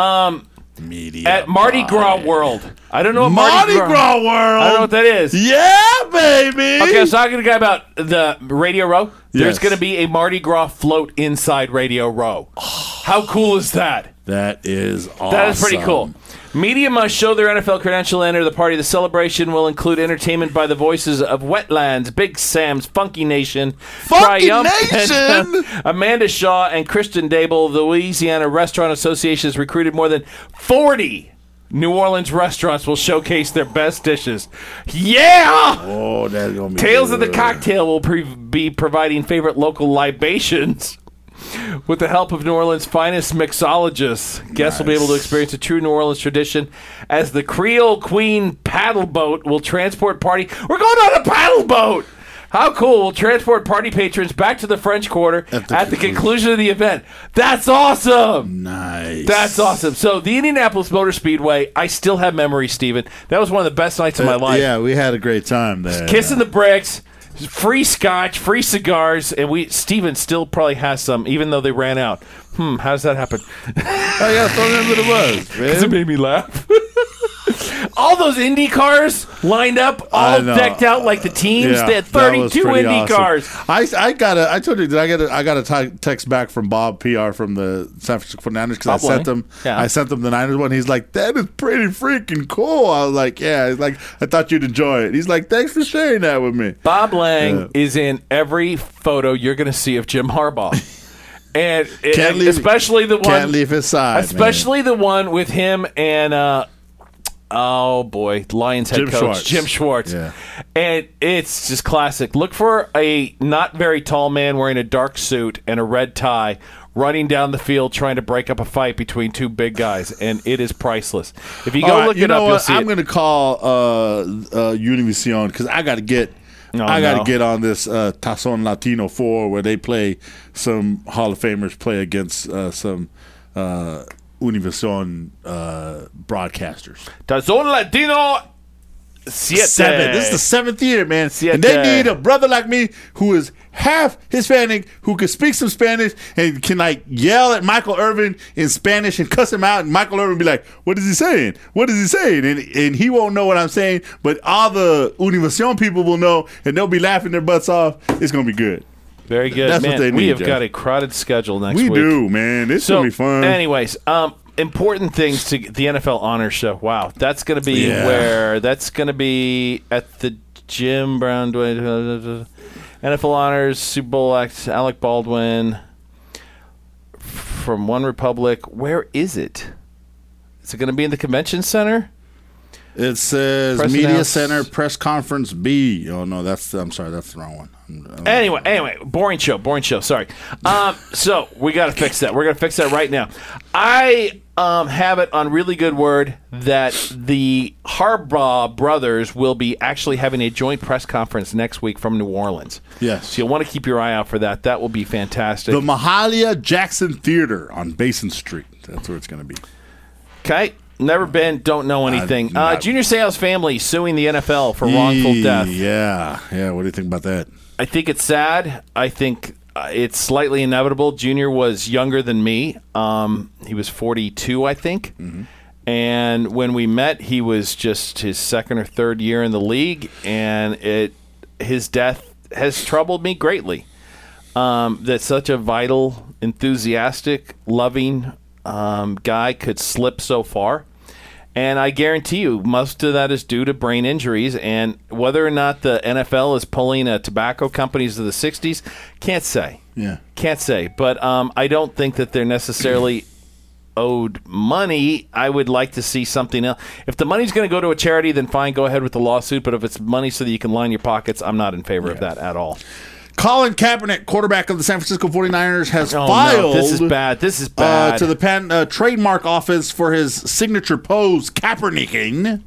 Media At Mardi Gras World. I don't know what Mardi Gras World. I don't know what that is. Yeah, baby. Okay, I was talking to a guy about the Radio Row. There's Yes. going to be a Mardi Gras float inside Radio Row. How cool is that? That is awesome. That is pretty cool. Media must show their NFL credential and enter the party. The celebration will include entertainment by the voices of Wetlands, Big Sam's, Funky Nation, Funky Triumph, Nation! Amanda Shaw, and Christian Dable. The Louisiana Restaurant Association has recruited more than 40 New Orleans restaurants will showcase their best dishes. Yeah! Oh, that's going to be Tales of the good. Cocktail will be providing favorite local libations. With the help of New Orleans' finest mixologists, guests will be able to experience a true New Orleans tradition as the Creole Queen paddle boat will transport party. We're going on a paddle boat! How cool. We'll transport party patrons back to the French Quarter at the conclusion of the event. That's awesome! Nice. That's awesome. So, the Indianapolis Motor Speedway, I still have memories, Steven. That was one of the best nights of my life. Yeah, we had a great time there. Kissing the bricks. Free scotch, free cigars, and Steven still probably has some, even though they ran out. How does that happen? I got thrown into the bus, Because it man. made me laugh. All those Indy cars lined up, all decked out like the teams. They had that was 32 pretty Indy awesome. cars. I told you that I got a text back from Bob PR from the San Francisco 49ers because I sent Lang. them Yeah. I sent them the Niners one. He's like, that is pretty freaking cool. I was like, yeah. He's like, I thought you'd enjoy it. He's like, thanks for sharing that with me. Bob Lang is in every photo you're going to see of Jim Harbaugh. And especially the one. Can't leave his side. Especially the one with him and oh boy, Lions head Jim coach Schwartz. Jim Schwartz. Yeah. And it's just classic. Look for a not very tall man wearing a dark suit and a red tie running down the field trying to break up a fight between two big guys, and it is priceless. If you go All right, look you it know up, what? you'll see I'm it. going to call Univision because I got to get. I got to get on this Tazon Latino 4 where they play some Hall of Famers play against some Univision broadcasters. Tazón Latino 7. This is the 7th year, man. Siete. And they need a brother like me who is half Hispanic, who can speak some Spanish and can like yell at Michael Irvin in Spanish and cuss him out. And Michael Irvin be like, "What is he saying? What is he saying?" And he won't know what I'm saying, but all the Univision people will know, and they'll be laughing their butts off. It's gonna be good. Very good. That's man, what they we need, have Jeff. got a crowded schedule next We week. do, man. It's gonna be fun. Anyways, important things to the NFL Honor Show. Wow, that's going to be where? That's going to be at the Jim Brown NFL Honors Super Bowl Alec Baldwin from One Republic. Where is it? Is it going to be in the convention center? It says Press Media announce. Center Press Conference B. Oh no, I'm sorry, that's the wrong one. Anyway, boring show. Sorry. So we got to fix that. We're going to fix that right now. I have it on really good word that the Harbaugh brothers will be actually having a joint press conference next week from New Orleans. Yes. So you'll want to keep your eye out for that. That will be fantastic. The Mahalia Jackson Theater on Basin Street. That's where it's going to be. Okay. Never been, don't know anything. Junior Seau's family suing the NFL for wrongful death. Yeah. What do you think about that? I think it's sad. I think it's slightly inevitable. Junior was younger than me. He was 42, I think. Mm-hmm. And when we met, he was just his second or third year in the league, and his death has troubled me greatly. That such a vital, enthusiastic, loving guy could slip so far. And I guarantee you, most of that is due to brain injuries. And whether or not the NFL is pulling tobacco companies of the 60s, can't say. Yeah. Can't say. But I don't think that they're necessarily owed money. I would like to see something else. If the money's going to go to a charity, then fine, go ahead with the lawsuit. But if it's money so that you can line your pockets, I'm not in favor of that at all. Colin Kaepernick, quarterback of the San Francisco 49ers, has Oh, filed no, this is bad. This is bad. to the trademark office for his signature pose, Kaepernicking.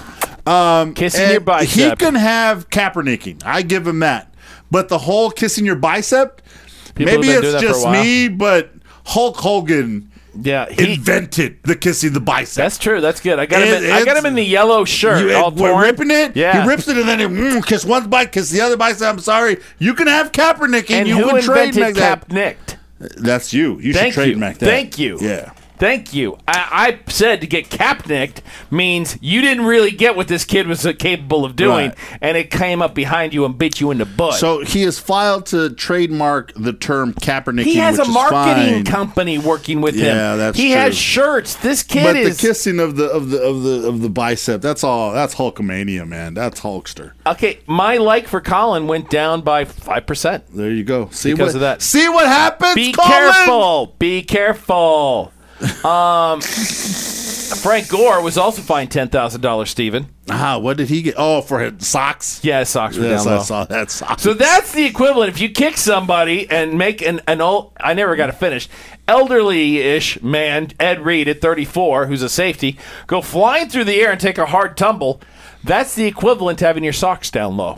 Kissing your And bicep. He can have Kaepernicking. I give him that. But the whole kissing your bicep, People maybe have been doing it's that for a just while. me, but Hulk Hogan Yeah, invented the kissing the bicep. That's true. That's good. I got him. I got It's- him in the yellow shirt, all we're torn. ripping it. Yeah, He rips it and then he kiss one bicep, kiss the other bicep. I'm sorry. You can have Kaepernicking. And you who can invented trademark that. Capnicked? That's you. You Thank should you. trademark that. Thank you. Yeah. Thank you. I said to get capnicked means you didn't really get what this kid was capable of doing, Right. and it came up behind you and bit you in the butt. So he has filed to trademark the term Kaepernicking. he has which a is marketing fine. company working with him. Yeah, that's he true. has shirts. This kid But is the kissing of the bicep, that's all. That's Hulkamania, man. That's Hulkster. okay. My like for Colin went down by 5%. There you go. See Because what, of that. See what happens. Be Colin? careful. Be careful. Frank Gore was also fined $10,000, Stephen. What did he get? Oh, for his socks. Yeah, his socks were Yes, down I low. saw that sock. So that's the equivalent. If you kick somebody and make an old, I never got to finish, elderly-ish man, Ed Reed at 34, who's a safety, go flying through the air and take a hard tumble, that's the equivalent to having your socks down low.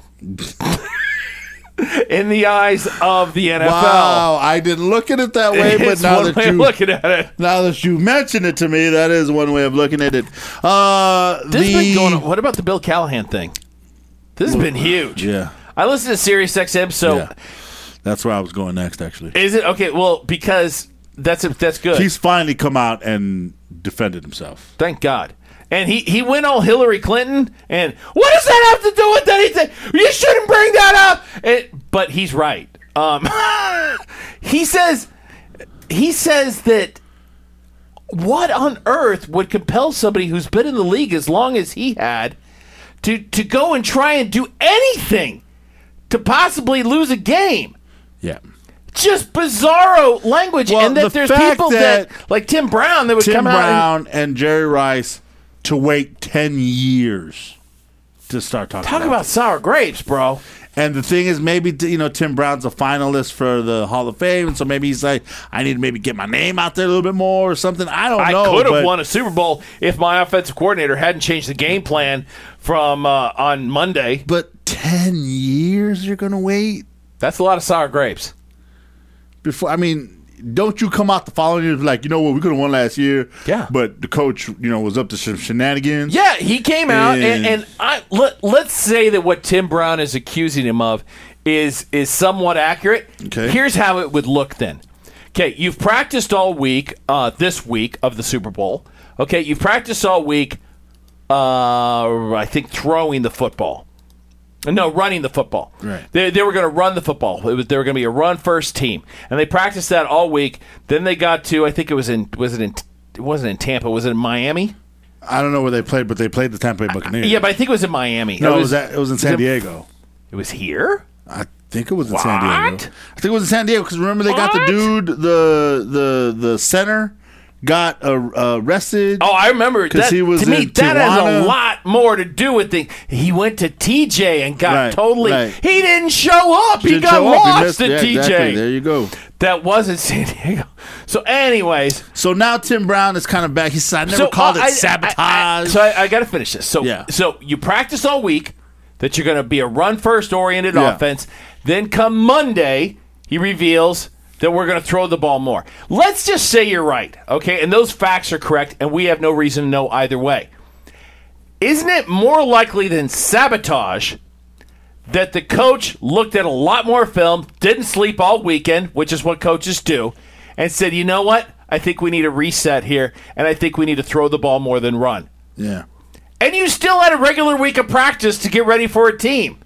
In the eyes of the NFL. Wow, I didn't look at it that way, but It's now one that way of looking at it. you mention it to me, that is one way of looking at it. This has been going on. What about the Bill Callahan thing? This has been huge. Yeah, I listened to Sirius XM, so yeah. That's where I was going next, actually. is it okay? Well, because that's good. He's finally come out and defended himself. Thank God. And he went all Hillary Clinton, and what does that have to do with anything? You shouldn't bring that up. But he's right. He says that what on earth would compel somebody who's been in the league as long as he had to go and try and do anything to possibly lose a game? Yeah. Just bizarro language, Well, and that the there's fact people that like Tim Brown that would Tim come out and Brown and Jerry Rice to wait 10 years to start talking talk about sour grapes, bro. And the thing is, maybe, Tim Brown's a finalist for the Hall of Fame, so maybe he's like, I need to maybe get my name out there a little bit more or something. I don't know. I could have but won a Super Bowl if my offensive coordinator hadn't changed the game plan from on Monday. But 10 years you're going to wait? That's a lot of sour grapes. Don't you come out the following year like, you know what, we could have won last year. Yeah. But the coach, was up to some shenanigans. Yeah, he came out, And- and let's say that what Tim Brown is accusing him of is somewhat accurate. Okay. Here's how it would look then. Okay, you've practiced all week, this week of the Super Bowl. Okay, you've practiced all week, I think, throwing the football. No, running the football. Right. They were going to run the football. They were going to be a run-first team. And they practiced that all week. Then they got to, I think it wasn't in Tampa. Was it in Miami? I don't know where they played, but they played the Tampa Bay Buccaneers. Yeah, but I think it was in Miami. No, it was in San Diego. It was here? I think it was in San Diego. What? I think it was in San Diego because remember they got the What? dude, the center got arrested. Oh, I remember that. He was to me, in that has Tijuana. a lot more to do with things. He went to TJ and got Right, totally. right. He didn't show up. He Didn't got show up. He lost missed- at yeah, TJ. exactly. There you go. That wasn't San Diego. So, anyways, So now Tim Brown is kind of back. He said, I never called it sabotage. I got to finish this. So, Yeah. so you practice all week that you're going to be a run-first oriented Yeah. offense. Then come Monday, he reveals that we're going to throw the ball more. Let's just say you're right, okay? And those facts are correct, and we have no reason to know either way. Isn't it more likely than sabotage that the coach looked at a lot more film, didn't sleep all weekend, which is what coaches do, and said, you know what? I think we need a reset here, and I think we need to throw the ball more than run. Yeah. And you still had a regular week of practice to get ready for a team.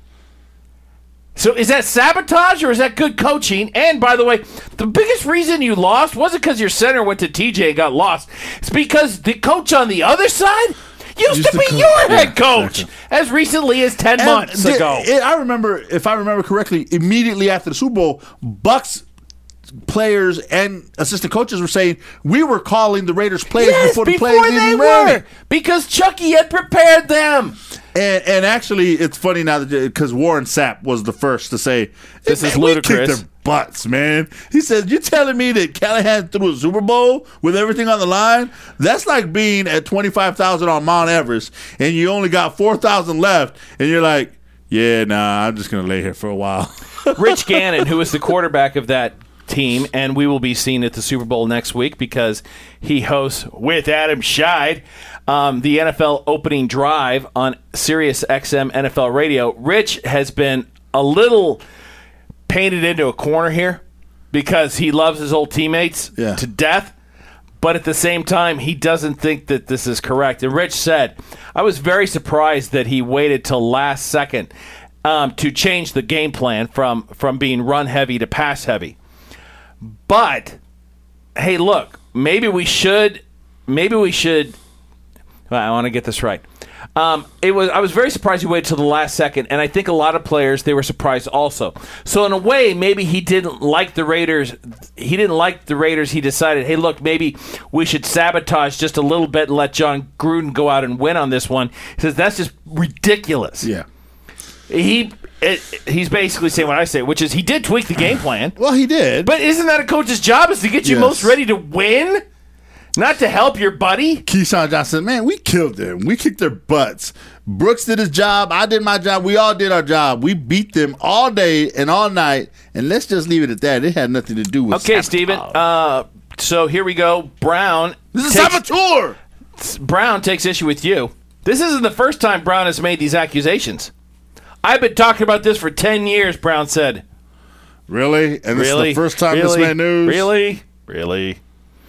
So is that sabotage or is that good coaching? And by the way, the biggest reason you lost wasn't because your center went to TJ and got lost. It's because the coach on the other side used to be your head coach as recently as 10 months ago. I remember, if I remember correctly, immediately after the Super Bowl, Bucks players and assistant coaches were saying we were calling the Raiders players Yes, before the before players they even were. ready. Because Chucky had prepared them. And actually, it's funny now that because Warren Sapp was the first to say This is "Man, we ludicrous." kicked their butts, man. He said, "You're telling me that Callahan threw a Super Bowl with everything on the line? That's like being at 25,000 on Mount Everest and you only got 4,000 left, and you're like, yeah, nah, I'm just gonna lay here for a while." Rich Gannon, who is the quarterback of that team, and we will be seen at the Super Bowl next week because he hosts with Adam Scheid the NFL opening drive on Sirius XM NFL Radio. Rich has been a little painted into a corner here because he loves his old teammates to death, but at the same time, he doesn't think that this is correct. And Rich said, I was very surprised that he waited till last second to change the game plan from being run heavy to pass heavy. But hey, look, maybe we should. Well, I want to get this right. I was very surprised he waited till the last second, and I think a lot of players, they were surprised also. So in a way, maybe he didn't like the Raiders. He didn't like the Raiders. He decided, hey, look, maybe we should sabotage just a little bit and let John Gruden go out and win on this one. He says that's just ridiculous. Yeah. He's basically saying what I say, which is he did tweak the game plan. Well, he did. But isn't that a coach's job, is to get you Yes. most ready to win? Not to help your buddy? Keyshawn Johnson, man, we killed them. We kicked their butts. Brooks did his job. I did my job. We all did our job. We beat them all day and all night. And let's just leave it at that. It had nothing to do with Okay, sabotage. Steven. So here we go. Brown. This is saboteur. Brown takes issue with you. This isn't the first time Brown has made these accusations. I've been talking about this for 10 years, Brown said. Really? And this Really? is the first time Really? this made news? Really?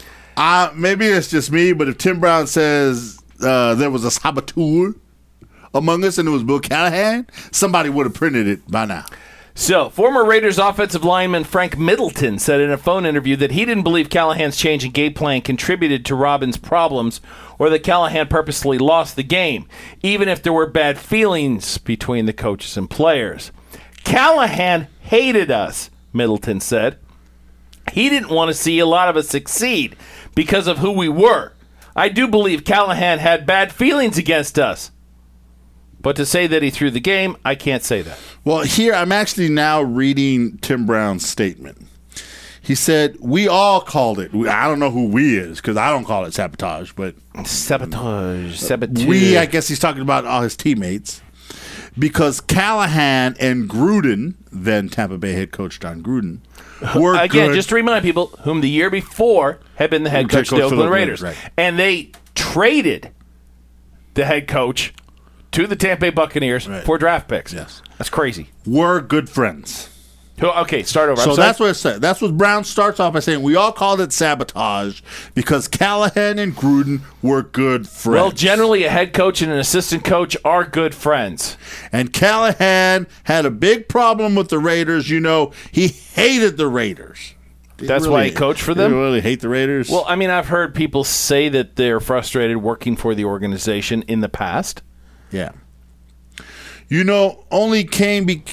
Maybe it's just me, but if Tim Brown says there was a saboteur among us and it was Bill Callahan, somebody would have printed it by now. So, former Raiders offensive lineman Frank Middleton said in a phone interview that he didn't believe Callahan's change in game plan contributed to Robin's problems or that Callahan purposely lost the game, even if there were bad feelings between the coaches and players. Callahan hated us, Middleton said. He didn't want to see a lot of us succeed because of who we were. I do believe Callahan had bad feelings against us. But to say that he threw the game, I can't say that. Well, here I'm actually now reading Tim Brown's statement. He said, we all called it. I don't know who we is because I don't call it sabotage, but Sabotage. we, I guess he's talking about all his teammates. Because Callahan and Gruden, then Tampa Bay head coach John Gruden, were Again, good. just to remind people, whom the year before had been the head coach of the Oakland Raiders. Right. And they traded the head coach to the Tampa Bay Buccaneers for draft picks. Yes. That's crazy. were good friends. Okay, start over. So that's what it said. That's what Brown starts off by saying. We all called it sabotage because Callahan and Gruden were good friends. Well, generally, a head coach and an assistant coach are good friends. And Callahan had a big problem with the Raiders. You know, he hated the Raiders. That's why he coached for them? He really hate the Raiders. Well, I mean, I've heard people say that they're frustrated working for the organization in the past. yeah. You know, only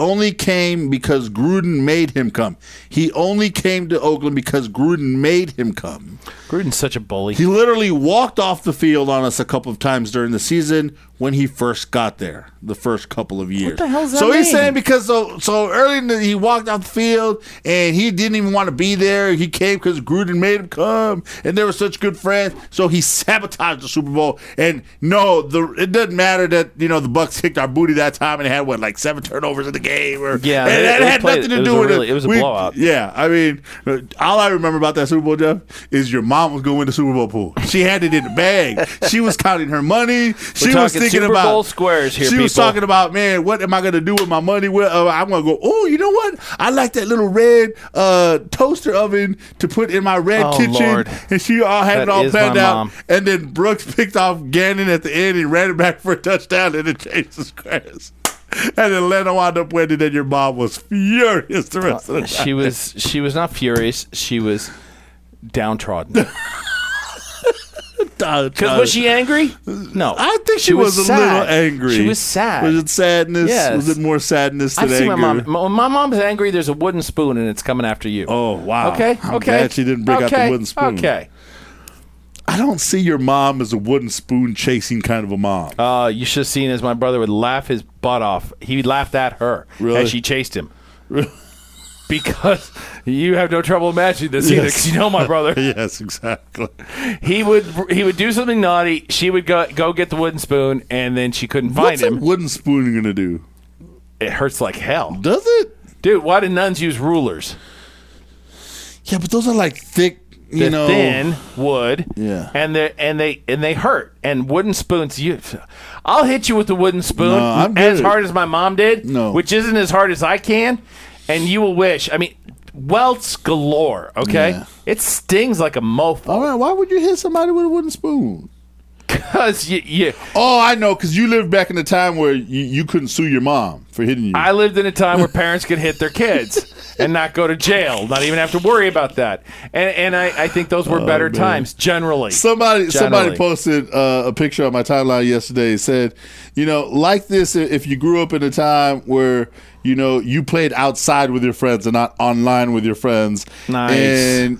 only came because Gruden made him come. He only came to Oakland because Gruden made him come. Gruden's such a bully. He literally walked off the field on us a couple of times during the season when he first got there, the first couple of years. What the hell does that so he's mean? saying because so early he walked off the field and he didn't even want to be there. He came because Gruden made him come, and they were such good friends. So he sabotaged the Super Bowl. And no, it doesn't matter that the Bucs kicked our booty that time and had like 7 turnovers in the game. And that had nothing to do with it. It was a blowout. Yeah, I mean, all I remember about that Super Bowl, Jeff, is your mom was going to win the Super Bowl pool. She had it in the bag. She was counting her money. She was thinking Super about Bowl squares here. She was talking about, man, what am I going to do with my money? I'm going to go, oh, you know what? I like that little red toaster oven to put in my red kitchen. Lord. And she all had That it all is planned my out. mom. And then Brooks picked off Gannon at the end and ran it back for a touchdown and it changed the squares. And then Leno wound up winning, and your mom was furious the rest of the time. She was not furious. She was downtrodden. Because was she angry? No. I think she was a sad. little angry. She was sad. Was it sadness? Yes. Was it more sadness than I've anger? seen my mom. When my mom's angry, there's a wooden spoon, and it's coming after you. Oh, wow. Okay. I'm glad she didn't bring out the wooden spoon. Okay. I don't see your mom as a wooden spoon chasing kind of a mom. You should have seen as my brother would laugh his butt off. He laughed at her Really? as she chased him. Because you have no trouble imagining this either, because you know my brother. Yes, exactly. He would do something naughty. She would go get the wooden spoon, and then she couldn't find What's him. a wooden spoon going to do? It hurts like hell. Does it? Dude, why do nuns use rulers? Yeah, but those are like thick, They're thin wood. Yeah. And they hurt. And wooden spoons, I'll hit you with the wooden spoon No, I'm as good. hard as my mom did, No. which isn't as hard as I can, and you will wish. I mean, welts galore, okay? Yeah. It stings like a mofo. All right, why would you hit somebody with a wooden spoon? Because you Oh, I know, because you lived back in the time where you couldn't sue your mom for hitting you. I lived in a time where parents could hit their kids and not go to jail, not even have to worry about that. And I think those were better man. times, generally. Somebody Generally. posted a picture on my timeline yesterday. It said, like this, if you grew up in a time where, you played outside with your friends and not online with your friends. Nice. And,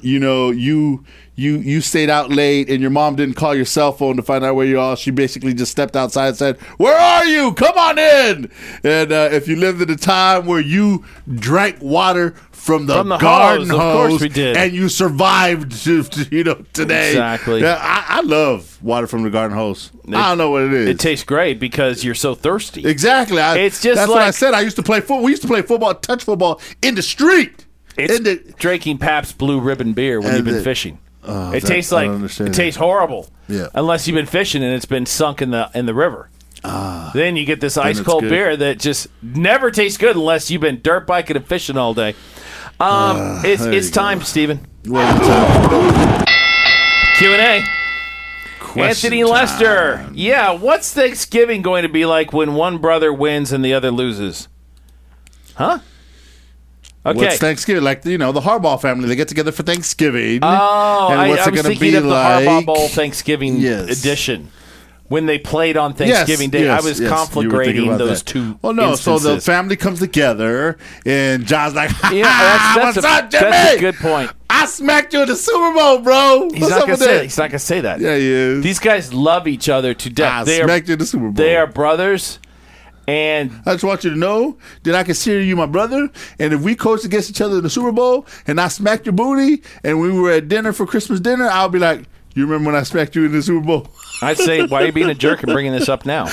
you stayed out late and your mom didn't call your cell phone to find out where you are. She basically just stepped outside and said, "Where are you? Come on in." And if you lived at a time where you drank water from the garden hose, of course we did. and you survived to today. Exactly. Yeah, I love water from the garden hose. I don't know what it is. It tastes great because you're so thirsty. Exactly. It's just that's what I like- said. I used to play football. We used to play football, touch football in the street. It's drinking Pabst Blue Ribbon beer when you've been And fishing. Oh, It tastes I like don't understand it that. tastes horrible. Yeah. Unless you've been fishing and it's been sunk in the river. Then you get this ice it's cold good. beer that just never tastes good unless you've been dirt biking and fishing all day. It's there you time, go. Stephen. What is the time? Q&A. Question Anthony time. Lester. Yeah, what's Thanksgiving going to be like when one brother wins and the other loses? Huh? Okay. What's Thanksgiving? Like, the Harbaugh family, they get together for Thanksgiving. Oh, and what's I it was going to thinking be of the like? Harbaugh Bowl Thanksgiving Yes. edition. When they played on Thanksgiving Day, Yes, I was yes, you were thinking conflagrating about those that. two Well, no, instances. so the family comes together, and John's like, Yeah, that's what's up, Jimmy? that's a good point. I smacked you in the Super Bowl, bro. He's What's not up gonna with say. that? He's not gonna say that. Yeah, he is. These guys love each other to death. I They smacked you in the Super Bowl. They are brothers, and I just want you to know that I consider you my brother, and if we coached against each other in the Super Bowl, and I smacked your booty, and we were at dinner for Christmas dinner, I'll be like, you remember when I smacked you in the Super Bowl? I'd say, why are you being a jerk and bringing this up now?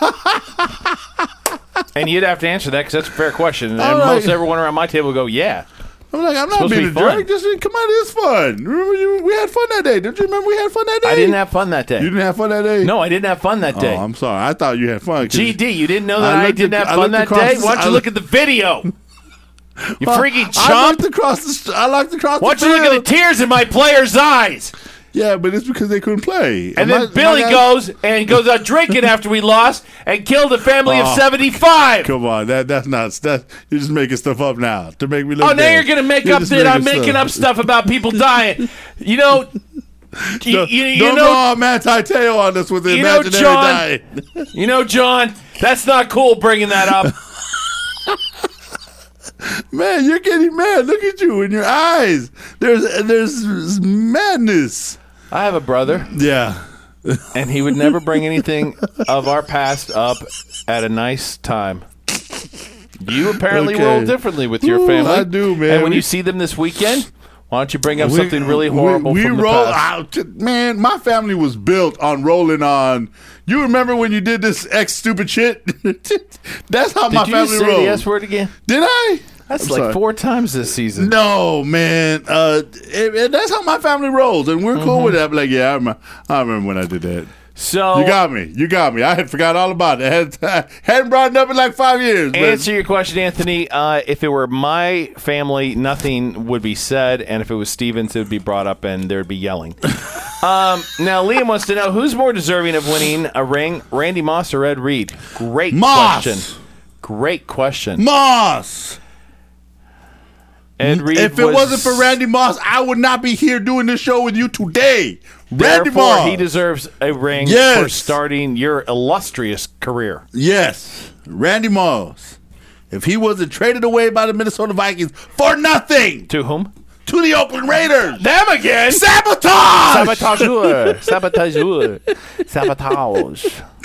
And you'd have to answer that because that's a fair question. And All right. most everyone around my table would go, yeah. I'm like, I'm not supposed to being a be fun. jerk. Just come on, it's fun. Remember, we had fun that day. Don't you remember we had fun that day? I didn't have fun that day. You didn't have fun that day? No, I didn't have fun that day. Oh, I'm sorry. I thought you had fun. 'cause GD, you didn't know that I I looked didn't ac- have I fun looked that across day? the- Why don't I you looked- look at the video? You freaking I chump. looked across the. I looked across Why the don't you look at the field. tears in my players' eyes? Yeah, but it's because they couldn't play. And My- then Billy my guy- goes out drinking after we lost and killed a family of Oh. 75. Come on, that's not. You're just making stuff up now to make me look. Oh, now bad. you're going to make You're up just that I'm making up stuff about people dying. You know, Don't you go know, all Manti Te'o on us with the you know, imaginary John, that's not cool bringing that up. Man, you're getting mad. Look at you in your eyes. There's madness. I have a brother, Yeah. and he would never bring anything of our past up at a nice time. You apparently Okay. roll differently with your Ooh, family. I do, man. And when you see them this weekend, why don't you bring up something really horrible we from the roll past? out. Man, my family was built on rolling on. You remember when you did this stupid shit? That's how my Did you family just say rolls. the S word again? Did I? That's I'm like sorry. 4 times this season. No, man. That's how my family rolls, and we're cool with it. I'm like, yeah, I remember when I did that. So You got me. I had forgot all about it. Hadn't brought it up in like 5 years. But answer your question, Anthony. If it were my family, nothing would be said, and if it was Steven's, it would be brought up and there'd be yelling. Now, Liam wants to know who's more deserving of winning a ring, Randy Moss or Ed Reed? Great Moss. question. Great question. Moss. Ed Reed. If it wasn't for Randy Moss, I would not be here doing this show with you today. Randy therefore, Moss. he deserves a ring Yes. for starting your illustrious career. Yes, Randy Moss. If he wasn't traded away by the Minnesota Vikings for nothing To whom? to the Oakland Raiders. Them again. Sabotage! Sabotage. Sabotage.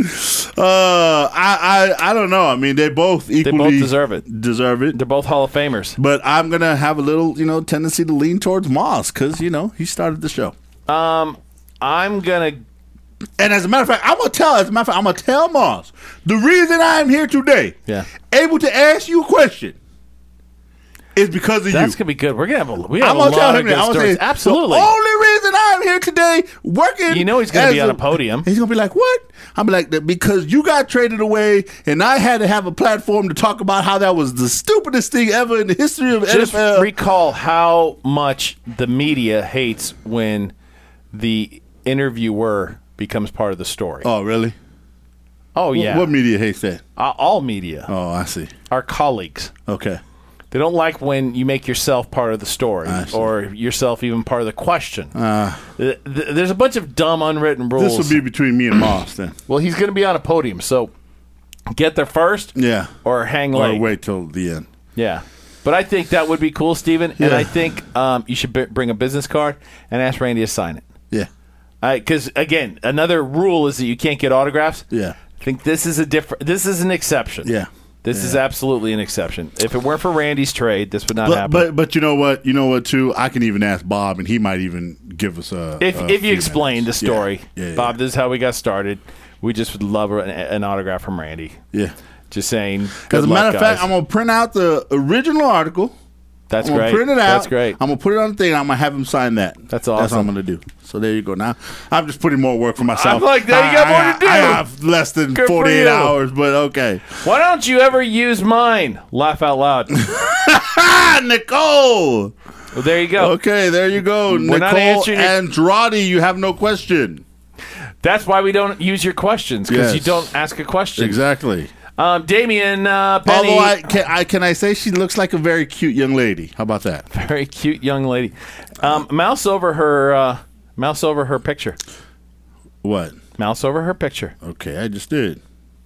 I don't know. I mean, they both equally deserve it. Deserve it. They're both Hall of Famers. But I'm gonna have a little, tendency to lean towards Moss because he started the show. I'm gonna. And as a matter of fact, I'm gonna tell Moss the reason I'm here today, Yeah. able to ask you a question, is because of That's you. gonna be good. We're gonna have a I'm gonna tell lot of him good that. I'm gonna stories. say, Absolutely. the only reason I'm here today working. You know he's gonna as be on a podium. He's gonna be like, what? I'm like, because you got traded away, and I had to have a platform to talk about how that was the stupidest thing ever in the history of Just NFL. recall how much the media hates when the interviewer becomes part of the story. Oh, really? Oh yeah. What media hates that? All media. Oh, I see. Our colleagues. Okay. They don't like when you make yourself part of the story I see. or yourself even part of the question. There's a bunch of dumb unwritten rules. This will be between me and Moss then. Well, he's going to be on a podium, so get there first Yeah. or hang Or late. wait till the end. Yeah. But I think that would be cool, Steven. And Yeah. I think you should bring a business card and ask Randy to sign it. Yeah. Because, again, another rule is that you can't get autographs. Yeah. I think this is an exception. Yeah. This is absolutely an exception. If it weren't for Randy's trade, this would not happen. But you know what? You know what, too? I can even ask Bob, and he might even give us a If you few explain the minutes. story, Yeah. Bob, this is how we got started. We just would love an autograph from Randy. Yeah. Just saying. As Good a luck, matter of fact, guys. I'm going to print out the original article. That's I'm great. gonna print it out. That's great. I'm gonna put it on the thing. I'm gonna have him sign that. That's That's what awesome. I'm gonna do. So there you go. Now I'm just putting more work for myself. I'm like, now you got more to do. I have less than Good for 48 you. hours, but okay. Why don't you ever use mine? Laugh out loud. Nicole. Well, there you go. Okay, there you go. We're not Nicole answering your- Andrade, you have no question. That's why we don't use your questions, because Yes. you don't ask a question. Exactly. Damien Penny, Although can I say she looks like a very cute young lady? How about that? very cute young lady. Mouse over her picture. What? Mouse over her picture. Okay, I just did.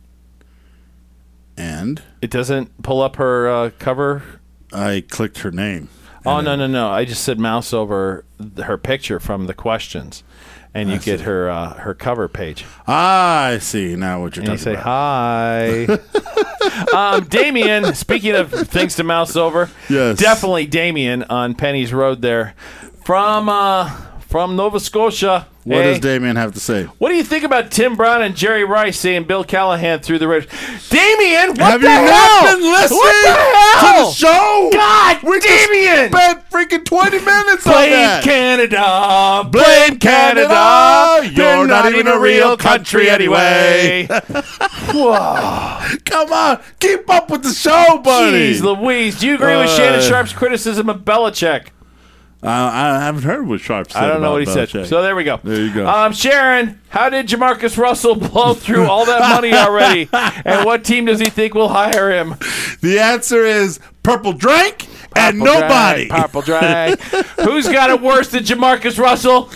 And It doesn't pull up her cover. I clicked her name. Oh, no. I just said mouse over her picture from the questions, and you get her cover page. I see now what you're And you talking say, about. hi. Damien, speaking of things to mouse over, Yes. definitely Damien on Penny's Road there. From Nova Scotia. What Hey, does Damien have to say? what do you think about Tim Brown and Jerry Rice saying Bill Callahan through the Raiders? Damien, what Have the you hell? not been listening What the hell? to the show? God, we Damien! just spent freaking 20 minutes on Blame that. Canada. Blame Canada. You're You're not even a real country anyway. Whoa. Come on, keep up with the show, buddy. Jeez Louise. Do you agree with Shannon Sharp's criticism of Belichick? I haven't heard what Sharp said. I don't know what he about said. Belichick. So there we go. There you go. Sharon, how did Jamarcus Russell blow through all that money already? And what team does he think will hire him? The answer is Purple Drink and Purple nobody. Drag, Purple Drag. Who's got it worse than Jamarcus Russell?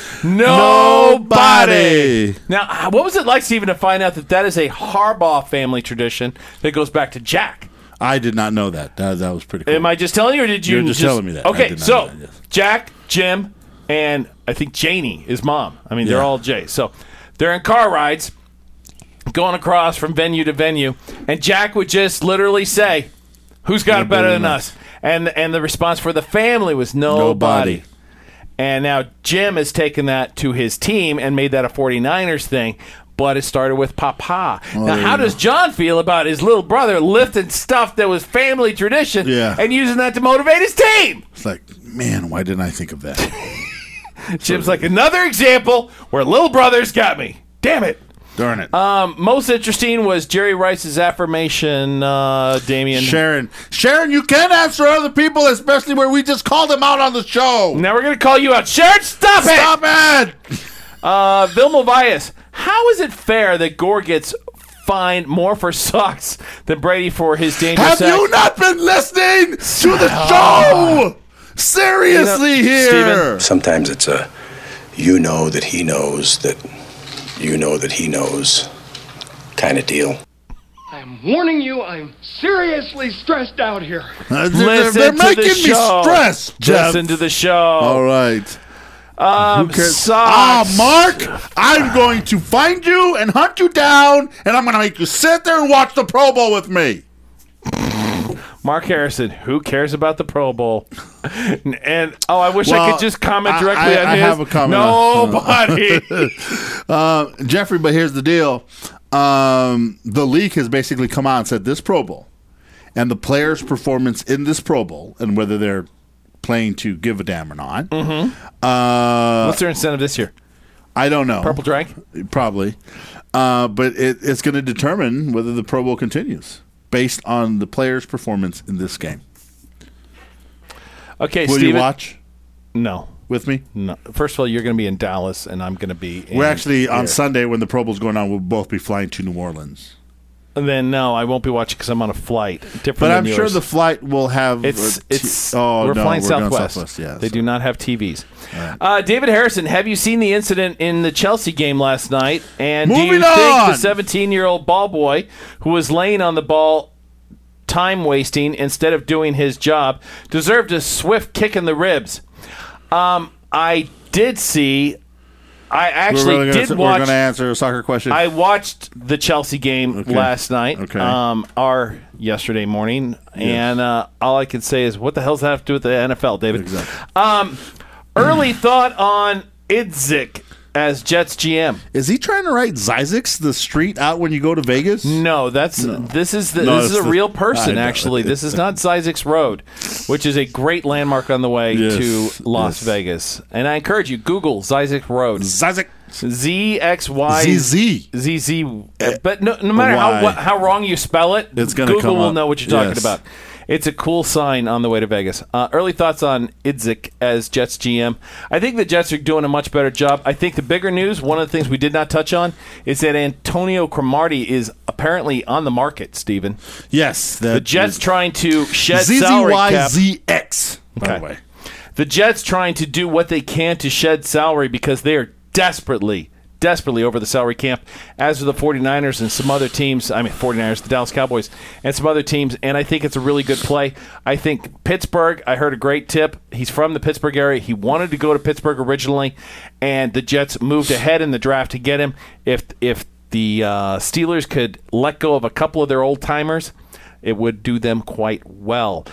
Nobody. Now, what was it like, Stephen, to find out that is a Harbaugh family tradition that goes back to Jack? I did not know that. That was pretty cool. Am I just telling you, or did you? You're just telling me that. I Okay, did not so know that, yes. Jack, Jim, and I think Janie, his mom. I mean, they're Yeah. all J. So they're in car rides, going across from venue to venue, and Jack would just literally say, "Who's got it better than us?" And the response for the family was nobody. And now Jim has taken that to his team and made that a 49ers thing. But it started with Papa. Now, how does John feel about his little brother lifting stuff that was family tradition and using that to motivate his team? It's like, man, why didn't I think of that? Jim's like, another example where little brothers got me. Damn it. Darn it. Most interesting was Jerry Rice's affirmation, Damian. Sharon, you can't answer other people, especially where we just called them out on the show. Now we're going to call you out. Sharon, stop it! Stop it! Vilma Vias, how is it fair that Gore gets fined more for socks than Brady for his dangerous Have you not been listening to the show? Seriously here. Steven? Sometimes it's a you know that he knows that you know that he knows kind of deal. I'm warning you, I'm seriously stressed out here. They're making me stressed, Jeff. Listen to the show. All right. Who cares? Socks. Mark, I'm going to find you and hunt you down, and I'm going to make you sit there and watch the Pro Bowl with me. Mark Harrison, who cares about the Pro Bowl? And I wish I could just comment directly on I his. have a comment. Nobody. Jeffrey, but here's the deal. The league has basically come out and said this Pro Bowl and the players' performance in this Pro Bowl and whether they're playing to give a damn or not. What's their incentive this year? I don't know. Purple drag? Probably. But it's going to determine whether the Pro Bowl continues based on the players' performance in this game. Okay, Will Steven? you watch No. with me? No. First of all, you're going to be in Dallas, and I'm going to be in We're actually, on here. Sunday when the Pro Bowl's going on, we'll both be flying to New Orleans. And then, no, I won't be watching because I'm on a flight. Different But than I'm yours. sure the flight will have. We're flying going Southwest. Yeah, they so- do not have TVs. David Harrison, have you seen the incident in the Chelsea game last night? And do you Moving think on! the 17-year-old ball boy who was laying on the ball, time wasting instead of doing his job, deserved a swift kick in the ribs? I did see. I actually did We're watch. going to answer a soccer question. I watched the Chelsea game last night, Okay. yesterday morning, and all I can say is, what the hell does that have to do with the NFL, David? Exactly. Early thought on Idzik as Jets GM. Is he trying to write Zizix, the street out when you go to Vegas? No, this is No, a it's real I person. know. Actually, this is not Zizek's Road, which is a great landmark on the way Yes, to Las yes. Vegas. And I encourage you, Google Zizek Road. Zizix. ZXY ZZ. ZZ. But no matter Y. how wrong you spell it, It's gonna Google come will up. know what you're talking Yes. about. It's a cool sign on the way to Vegas. Early thoughts on Idzik as Jets GM. I think the Jets are doing a much better job. I think the bigger news, one of the things we did not touch on, is that Antonio Cromartie is apparently on the market, Steven. Yes. The Jets trying to shed salary cap. ZZYZX, by Okay. the way. The Jets trying to do what they can to shed salary because they are desperately over the salary cap, as are the 49ers and some other teams. I mean, 49ers, the Dallas Cowboys, and some other teams, and I think it's a really good play. I think Pittsburgh, I heard a great tip. He's from the Pittsburgh area. He wanted to go to Pittsburgh originally, and the Jets moved ahead in the draft to get him. If the Steelers could let go of a couple of their old-timers, it would do them quite well.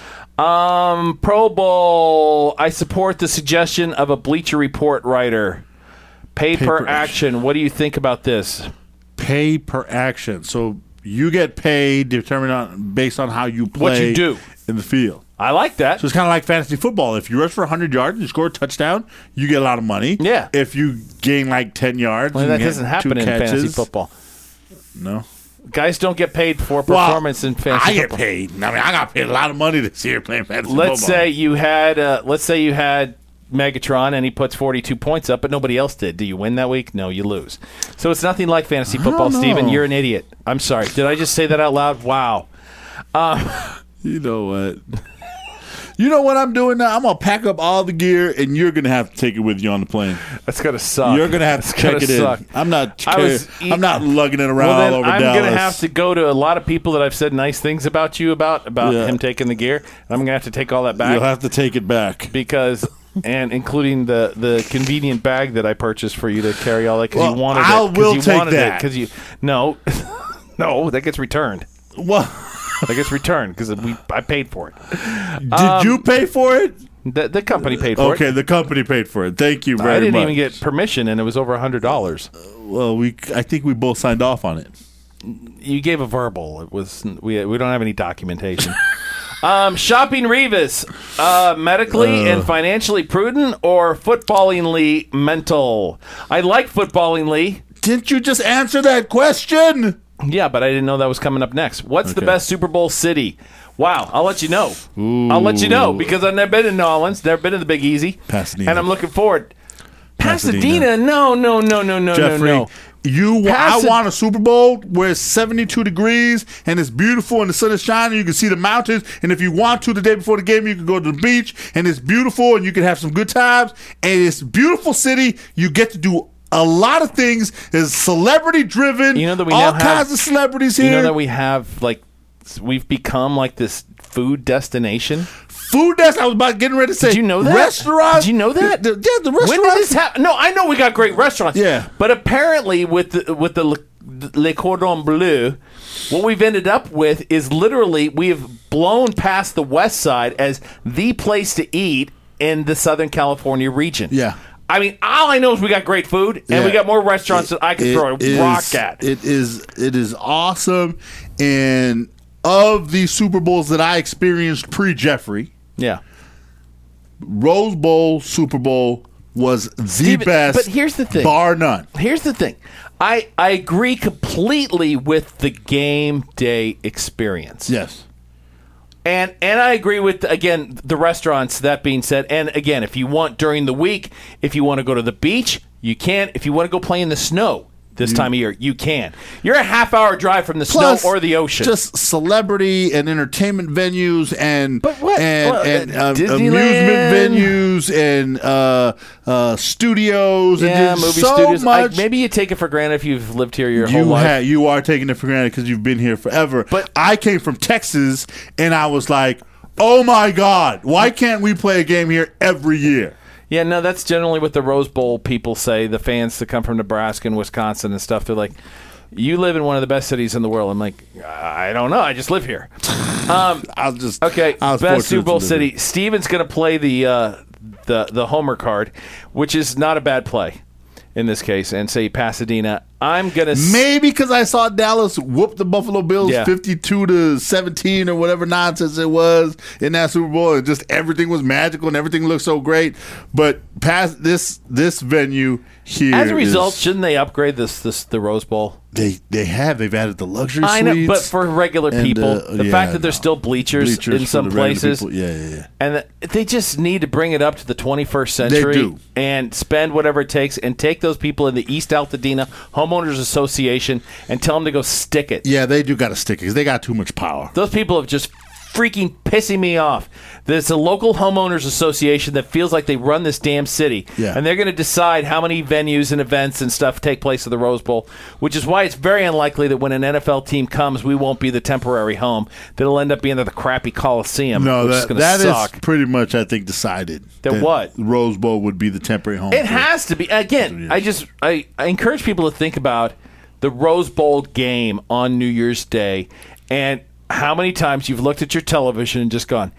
Pro Bowl, I support the suggestion of a Bleacher Report writer. Pay per action. What do you think about this? Pay per action. So you get paid based on how you play What you do. in the field. I like that. So it's kind of like fantasy football. If you rush for 100 yards and you score a touchdown, you get a lot of money. Yeah. If you gain like 10 yards, Well, and that get doesn't happen 2 in catches, fantasy football. No. Guys don't get paid for performance in fantasy I get football. paid. I mean, I got paid a lot of money this year playing fantasy Let's football. say you had Megatron and he puts 42 points up, but nobody else did. Do you win that week? No, you lose. So it's nothing like fantasy football, know. Steven. You're an idiot. I'm sorry. Did I just say that out loud? Wow. You know what? You know what I'm doing now? I'm gonna pack up all the gear, and you're gonna have to take it with you on the plane. That's gonna suck. You're gonna have to check it in. I'm not. I'm not lugging it around well, then all over I'm Dallas. gonna have to go to a lot of people that I've said nice things about you about him taking the gear. I'm gonna have to take all that back. You'll have to take it back because. And including the convenient bag that I purchased for you to carry all that because you wanted I it. will take that because no, that gets returned. Well, that gets returned because I paid for it. Did you pay for it? The company paid for it. Okay, the company paid for it. Thank you very much. I didn't even get permission, and it was over $100. Well, I think we both signed off on it. You gave a verbal. It was we don't have any documentation. Shopping Revis, medically and financially prudent or footballingly mental? I like footballingly. Didn't you just answer that question? Yeah, but I didn't know that was coming up next. What's the best Super Bowl city? Wow, I'll let you know. Ooh. I'll let you know because I've never been in New Orleans, never been to the Big Easy, Pasadena. and I'm looking forward. Pasadena, no. Jeffrey, no. I want a Super Bowl where it's 72 degrees and it's beautiful and the sun is shining. You can see the mountains, and if you want to, the day before the game, you can go to the beach and it's beautiful and you can have some good times. And it's a beautiful city. You get to do a lot of things. It's celebrity driven. You know that we all now have kinds of celebrities here. You know that we have we've become like this food destination. I was about getting ready to say. Did you know that? Restaurants. Did you know that? The restaurants. When did this happen? No, I know we got great restaurants. Yeah. But apparently with the Le Cordon Bleu, what we've ended up with is literally we have blown past the West Side as the place to eat in the Southern California region. Yeah. I mean, all I know is we got great food, and we got more restaurants that I can throw a rock at. It is awesome. And of the Super Bowls that I experienced pre-Jeffrey, yeah, Rose Bowl, Super Bowl was the best. But here's the thing. Bar none. Here's the thing. I agree completely with the game day experience. Yes. And I agree with, again, the restaurants, that being said. And, again, if you want during the week, if you want to go to the beach, you can. If you want to go play in the snow this time of year, you can. You're a half-hour drive from the snow or the ocean. Just celebrity and entertainment venues and Disneyland. amusement venues and studios. Yeah, and movie so studios. Much. Maybe you take it for granted if you've lived here your whole life. You are taking it for granted because you've been here forever. But I came from Texas, and I was like, oh, my God, why can't we play a game here every year? Yeah, no, that's generally what the Rose Bowl people say, the fans that come from Nebraska and Wisconsin and stuff. They're like, you live in one of the best cities in the world. I'm like, I don't know. I just live here. Best Super Bowl city. Steven's going to play the Homer card, which is not a bad play in this case, and say Pasadena. I'm going to... Maybe because I saw Dallas whoop the Buffalo Bills 52-17 or whatever nonsense it was in that Super Bowl, and just everything was magical and everything looked so great. But past this venue here... As a result, shouldn't they upgrade the Rose Bowl? They've added the luxury suites. I know, but for regular people, the fact that there's still bleachers in some places, and they just need to bring it up to the 21st century and spend whatever it takes and take those people in the East Altadena Homeowners Association and tell them to go stick it. Yeah, they do got to stick it because they got too much power. Those people have just freaking pissing me off. There's a local homeowners association that feels like they run this damn city, and they're going to decide how many venues and events and stuff take place at the Rose Bowl, which is why it's very unlikely that when an NFL team comes, we won't be the temporary home. That'll end up being at the crappy Coliseum. No, which that suck. is pretty much, I think, decided. That what? Rose Bowl would be the temporary home. It has to be. Again, I encourage people to think about the Rose Bowl game on New Year's Day and how many times you've looked at your television and just gone,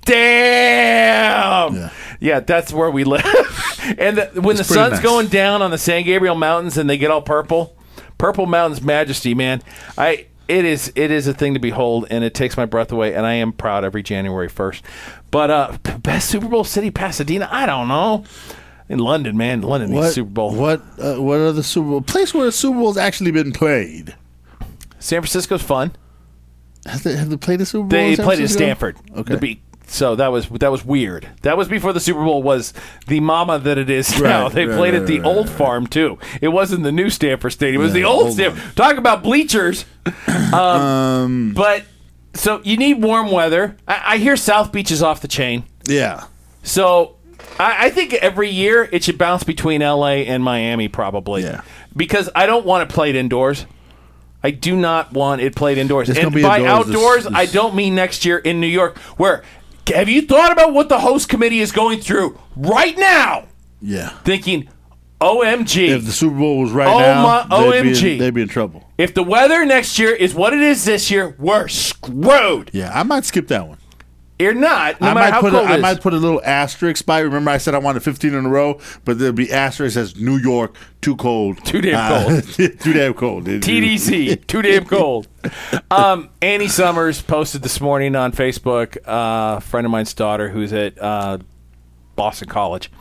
damn! Yeah, that's where we live. And when the sun's going down on the San Gabriel Mountains and they get all purple Mountain's majesty, man, it is a thing to behold, and it takes my breath away, and I am proud every January 1st. But best Super Bowl city, Pasadena? I don't know. In London, man. London needs Super Bowl. What are the Super Bowl? Place where the Super Bowl's actually been played? San Francisco's fun. Have they played the Super Bowl? They played in Stanford. Okay. So that was weird. That was before the Super Bowl was the mama that it is now. They played at the old farm too. It wasn't the new Stanford Stadium. It was the old Stanford. Talk about bleachers. But so you need warm weather. I hear South Beach is off the chain. Yeah. So I think every year it should bounce between L.A. and Miami probably. Yeah. Because I don't want it played indoors. I do not want it played indoors. It's And gonna be by indoors outdoors, this- I don't mean next year in New York. Where have you thought about what the host committee is going through right now? Yeah. Thinking, OMG. If the Super Bowl was right Oh now, my they'd OMG. be in trouble. If the weather next year is what it is this year, we're screwed. Yeah, I might skip that one. You're not, no I matter might how put cold it I is. might put a little asterisk by it. Remember, I said I wanted 15 in a row, but there'll be asterisk that says New York, too cold, Too damn cold. too damn cold. TDC, too damn cold. Annie Summers posted this morning on Facebook, a friend of mine's daughter who's at Boston College.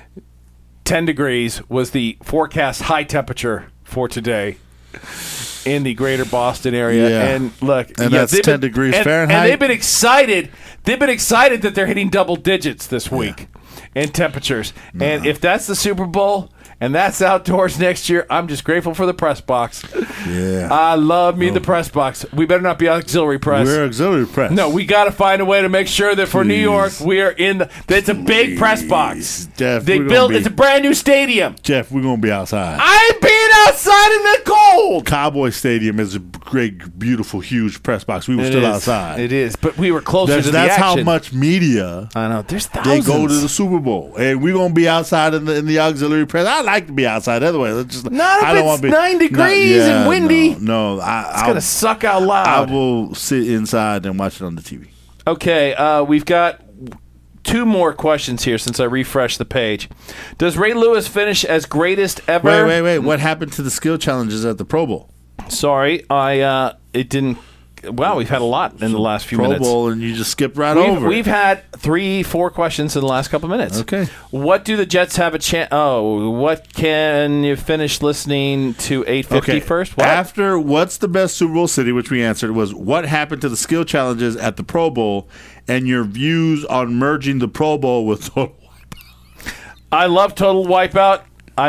10 degrees was the forecast high temperature for today in the greater Boston area. Yeah. And look, And yeah, that's they've 10 degrees and Fahrenheit. they've been excited. They've been excited that they're hitting double digits this week in temperatures. And if that's the Super Bowl and that's outdoors next year, I'm just grateful for the press box. Yeah, I love me the press box. We better not be auxiliary press. we're auxiliary press. No, we got to find a way to make sure that for New Jeez. York, we are in the. It's a big press box. Jeff, They we're gonna built. be- It's a brand new stadium. Jeff, we're gonna be outside. I'm being outside in the cold. Cowboy Stadium is a great, beautiful, huge press box. We were still outside. It is, but we were closer to the That's how action. much media I know. There's they thousands. go to the Super Bowl, and we're gonna be outside in the auxiliary press. I like to be outside. Otherwise, it's just Not if I don't it's want to be 9 degrees and windy. No, It's I gonna suck out I loud. will sit inside and watch it on the TV. Okay, we've got 2 more questions here since I refreshed the page. Does Ray Lewis finish as greatest ever? Wait. What happened to the skill challenges at the Pro Bowl? Sorry, it didn't. Wow, we've had a lot in the last few Pro minutes. Bowl, and you just skipped right over. We've had 3-4 questions in the last couple minutes. Okay. What do the Jets have a chance? Oh, what can you finish listening to 850 first? What? After what's the best Super Bowl city, which we answered, was what happened to the skill challenges at the Pro Bowl, and your views on merging the Pro Bowl with Total Wipeout. I love Total Wipeout.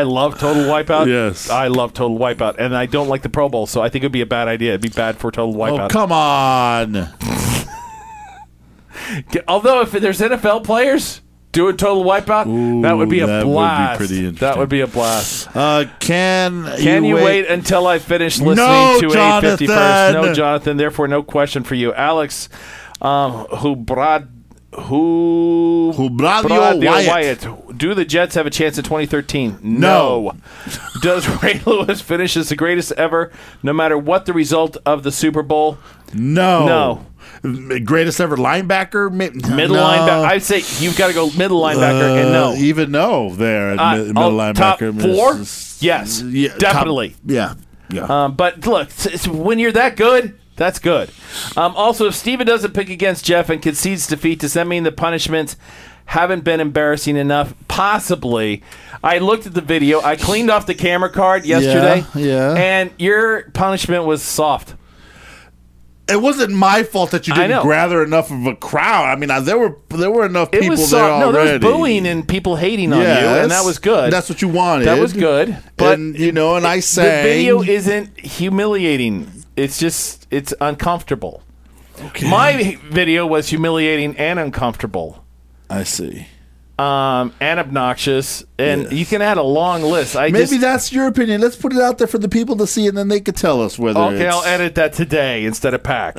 Yes. I love Total Wipeout, and I don't like the Pro Bowl, so I think it would be a bad idea. It'd be bad for Total Wipeout. Oh, come on. Although if there's NFL players doing Total Wipeout, Ooh, that would be a that would be blast. pretty interesting. That would be a blast. Can you wait until I finish listening No, to 850 first? Jonathan. No, Jonathan. Therefore, no question for you, Alex. Who brought Wyatt. Do the Jets have a chance in 2013? No. Does Ray Lewis finish as the greatest ever, no matter what the result of the Super Bowl? No. Greatest ever linebacker? Middle linebacker. I'd say you've got to go middle linebacker and no. Even no there at middle linebacker. Top 4? Yes, Yeah, definitely. Yeah. But look, when you're that good, that's good. Also, if Steven doesn't pick against Jeff and concedes defeat, does that mean the punishments haven't been embarrassing enough? Possibly. I looked at the video. I cleaned off the camera card yesterday. Yeah. And your punishment was soft. It wasn't my fault that you I know. didn't gather enough of a crowd. I mean, there were enough It people was there soft. No, already. there was booing and people hating on you, Yes. and that was good. That's what you wanted. That was good. But and I sang. the video isn't humiliating. It's uncomfortable. Okay. My video was humiliating and uncomfortable. I see. And obnoxious, and Yes. you can add a long list. Maybe that's your opinion. Let's put it out there for the people to see, and then they could tell us whether. Okay, it's... I'll edit that today instead of pack.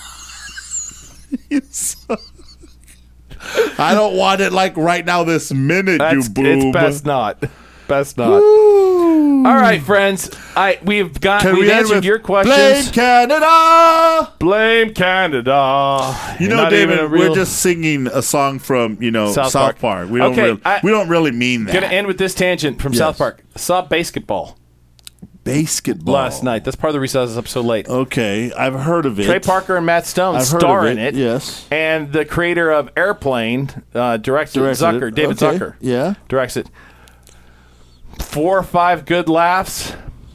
I don't want it like right now, this minute. You boob. It's best not. Best not. All right, friends. We've end answered with your questions. Blame Canada. Blame Canada. You know, Not even a David, real- we're just singing a song from South Park. We don't Okay, we don't really mean that. Gonna end with this tangent from Yes. South Park. Saw basketball Basketball last night. That's part of the reason I was up so late. Okay, I've heard of it. Trey Parker and Matt Stone I've heard star of in it. Yes, And the creator of Airplane directed Zucker. it. David Okay. Zucker. Yeah. Directs it. 4 or 5 good laughs.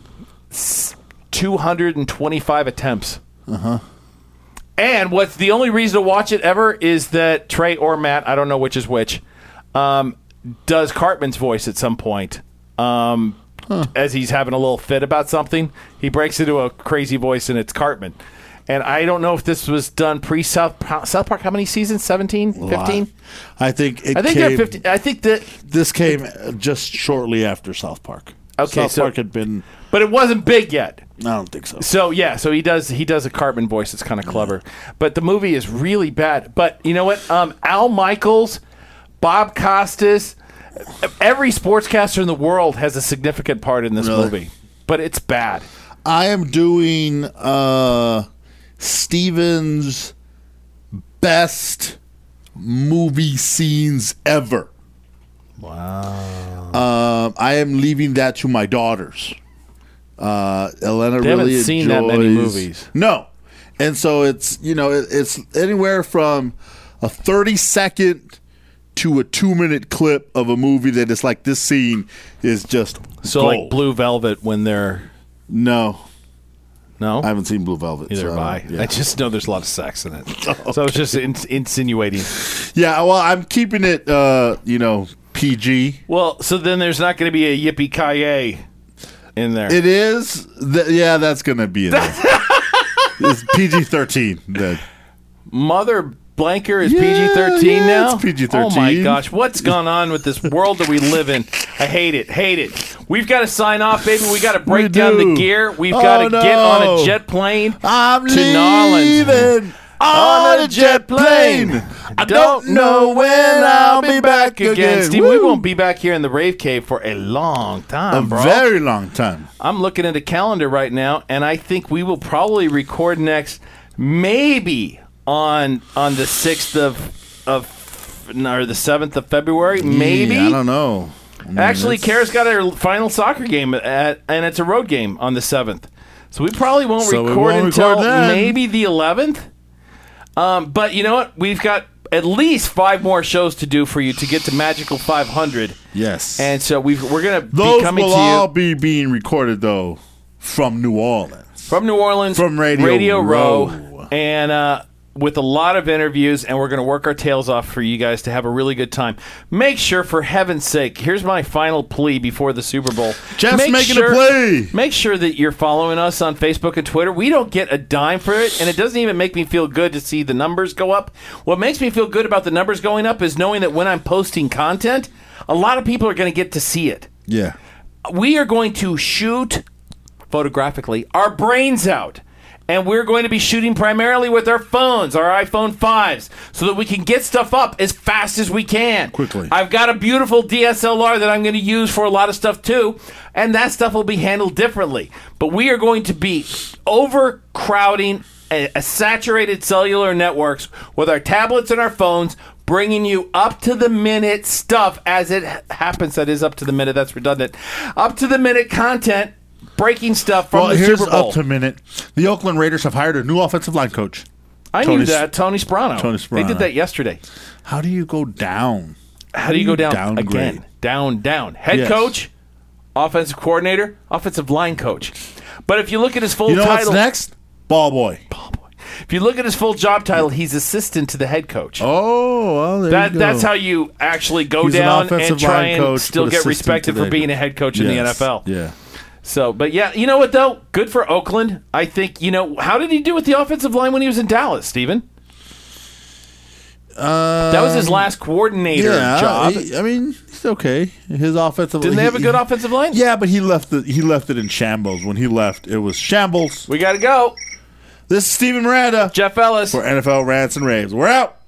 225 attempts. And what's the only reason to watch it ever is that Trey or Matt, I don't know which is which, does Cartman's voice at some point. As he's having a little fit about something, he breaks into a crazy voice, and it's Cartman. And I don't know if this was done pre-South Park. How many seasons? 17? 15? I think I think they're 15. I think that this came just shortly after South Park. Okay, South Park had been. but it wasn't big yet. I don't think so. So yeah, so he does a Cartman voice. It's kind of clever, but the movie is really bad. But you know what? Al Michaels, Bob Costas, every sportscaster in the world has a significant part in this movie. But it's bad. I am doing Steven's best movie scenes ever. Wow. I am leaving that to my daughters. Elena They really haven't seen enjoys, that many movies. No. And so it's, it's anywhere from a 30-second to a 2-minute clip of a movie that is like, this scene is just So gold. like Blue Velvet when they're No. no. I haven't seen Blue Velvet. Neither so, have I. yeah. I just know there's a lot of sex in it. So it's just insinuating. Yeah, well, I'm keeping it, PG. Well, so then there's not going to be a yippee-ki-yay in there. It is. Yeah, that's going to be it. It's PG-13. Then. Mother Blanker is Yeah, PG-13 yeah, now? it's PG-13. Oh, my gosh. What's gone on with this world that we live in? I hate it. Hate it. We've got to sign off, baby. We got to break We down do. the gear. We've got to get on a jet plane I'm to Narland. leaving on a jet plane. I don't know when I'll be back again. Steve, we Woo. won't be back here in the Rave Cave for a long time, A bro. very long time. I'm looking at a calendar right now, and I think we will probably record next, maybe on the 6th or the 7th of February, maybe. Yeah, I don't know. I mean, Actually, that's- Kara's got her final soccer game, and it's a road game on the 7th. So we probably won't So we record won't until record then. maybe the 11th. But you know what? We've got at least 5 more shows to do for you to get to Magical 500. Yes. And so we're going to be those coming will to you all be being recorded, though, from New Orleans. from New Orleans, From Radio Row, Row. and with a lot of interviews, and we're going to work our tails off for you guys to have a really good time. Make sure, for heaven's sake, here's my final plea before the Super Bowl. Jeff's making a plea. Make sure that you're following us on Facebook and Twitter. We don't get a dime for it, and it doesn't even make me feel good to see the numbers go up. What makes me feel good about the numbers going up is knowing that when I'm posting content, a lot of people are going to get to see it. Yeah. We are going to shoot photographically our brains out. And we're going to be shooting primarily with our phones, our iPhone 5s, so that we can get stuff up as fast as we can. Quickly. I've got a beautiful DSLR that I'm going to use for a lot of stuff too, and that stuff will be handled differently. But we are going to be overcrowding a saturated cellular networks with our tablets and our phones, bringing you up-to-the-minute stuff as it happens. That is up-to-the-minute. That's redundant. Up-to-the-minute content. Breaking stuff from Well, the here's Super Bowl. up to a minute. The Oakland Raiders have hired a new offensive line coach. I Tony knew that. Tony Sparano. Tony They Sparano. did that yesterday. How do you go down? How do you go down downgrade? again? Down. Head Yes. coach, offensive coordinator, offensive line coach. But if you look at his full You know title, what's next? Ball boy. if you look at his full job title, he's assistant to the head coach. Oh, well, there you go. That's how you actually go He's an down offensive and try line and coach, still but get assistant respected to the for being head a head coach in the Yes. NFL. Yeah. So, but yeah, you know what though? Good for Oakland. I think, how did he do with the offensive line when he was in Dallas, Steven? That was his last coordinator job. He's okay. His offensive Didn't they have a good offensive line? Yeah, but he left it in shambles. When he left, it was shambles. We got to go. This is Steven Miranda Jeff Ellis. for NFL Rants and Raves. We're out.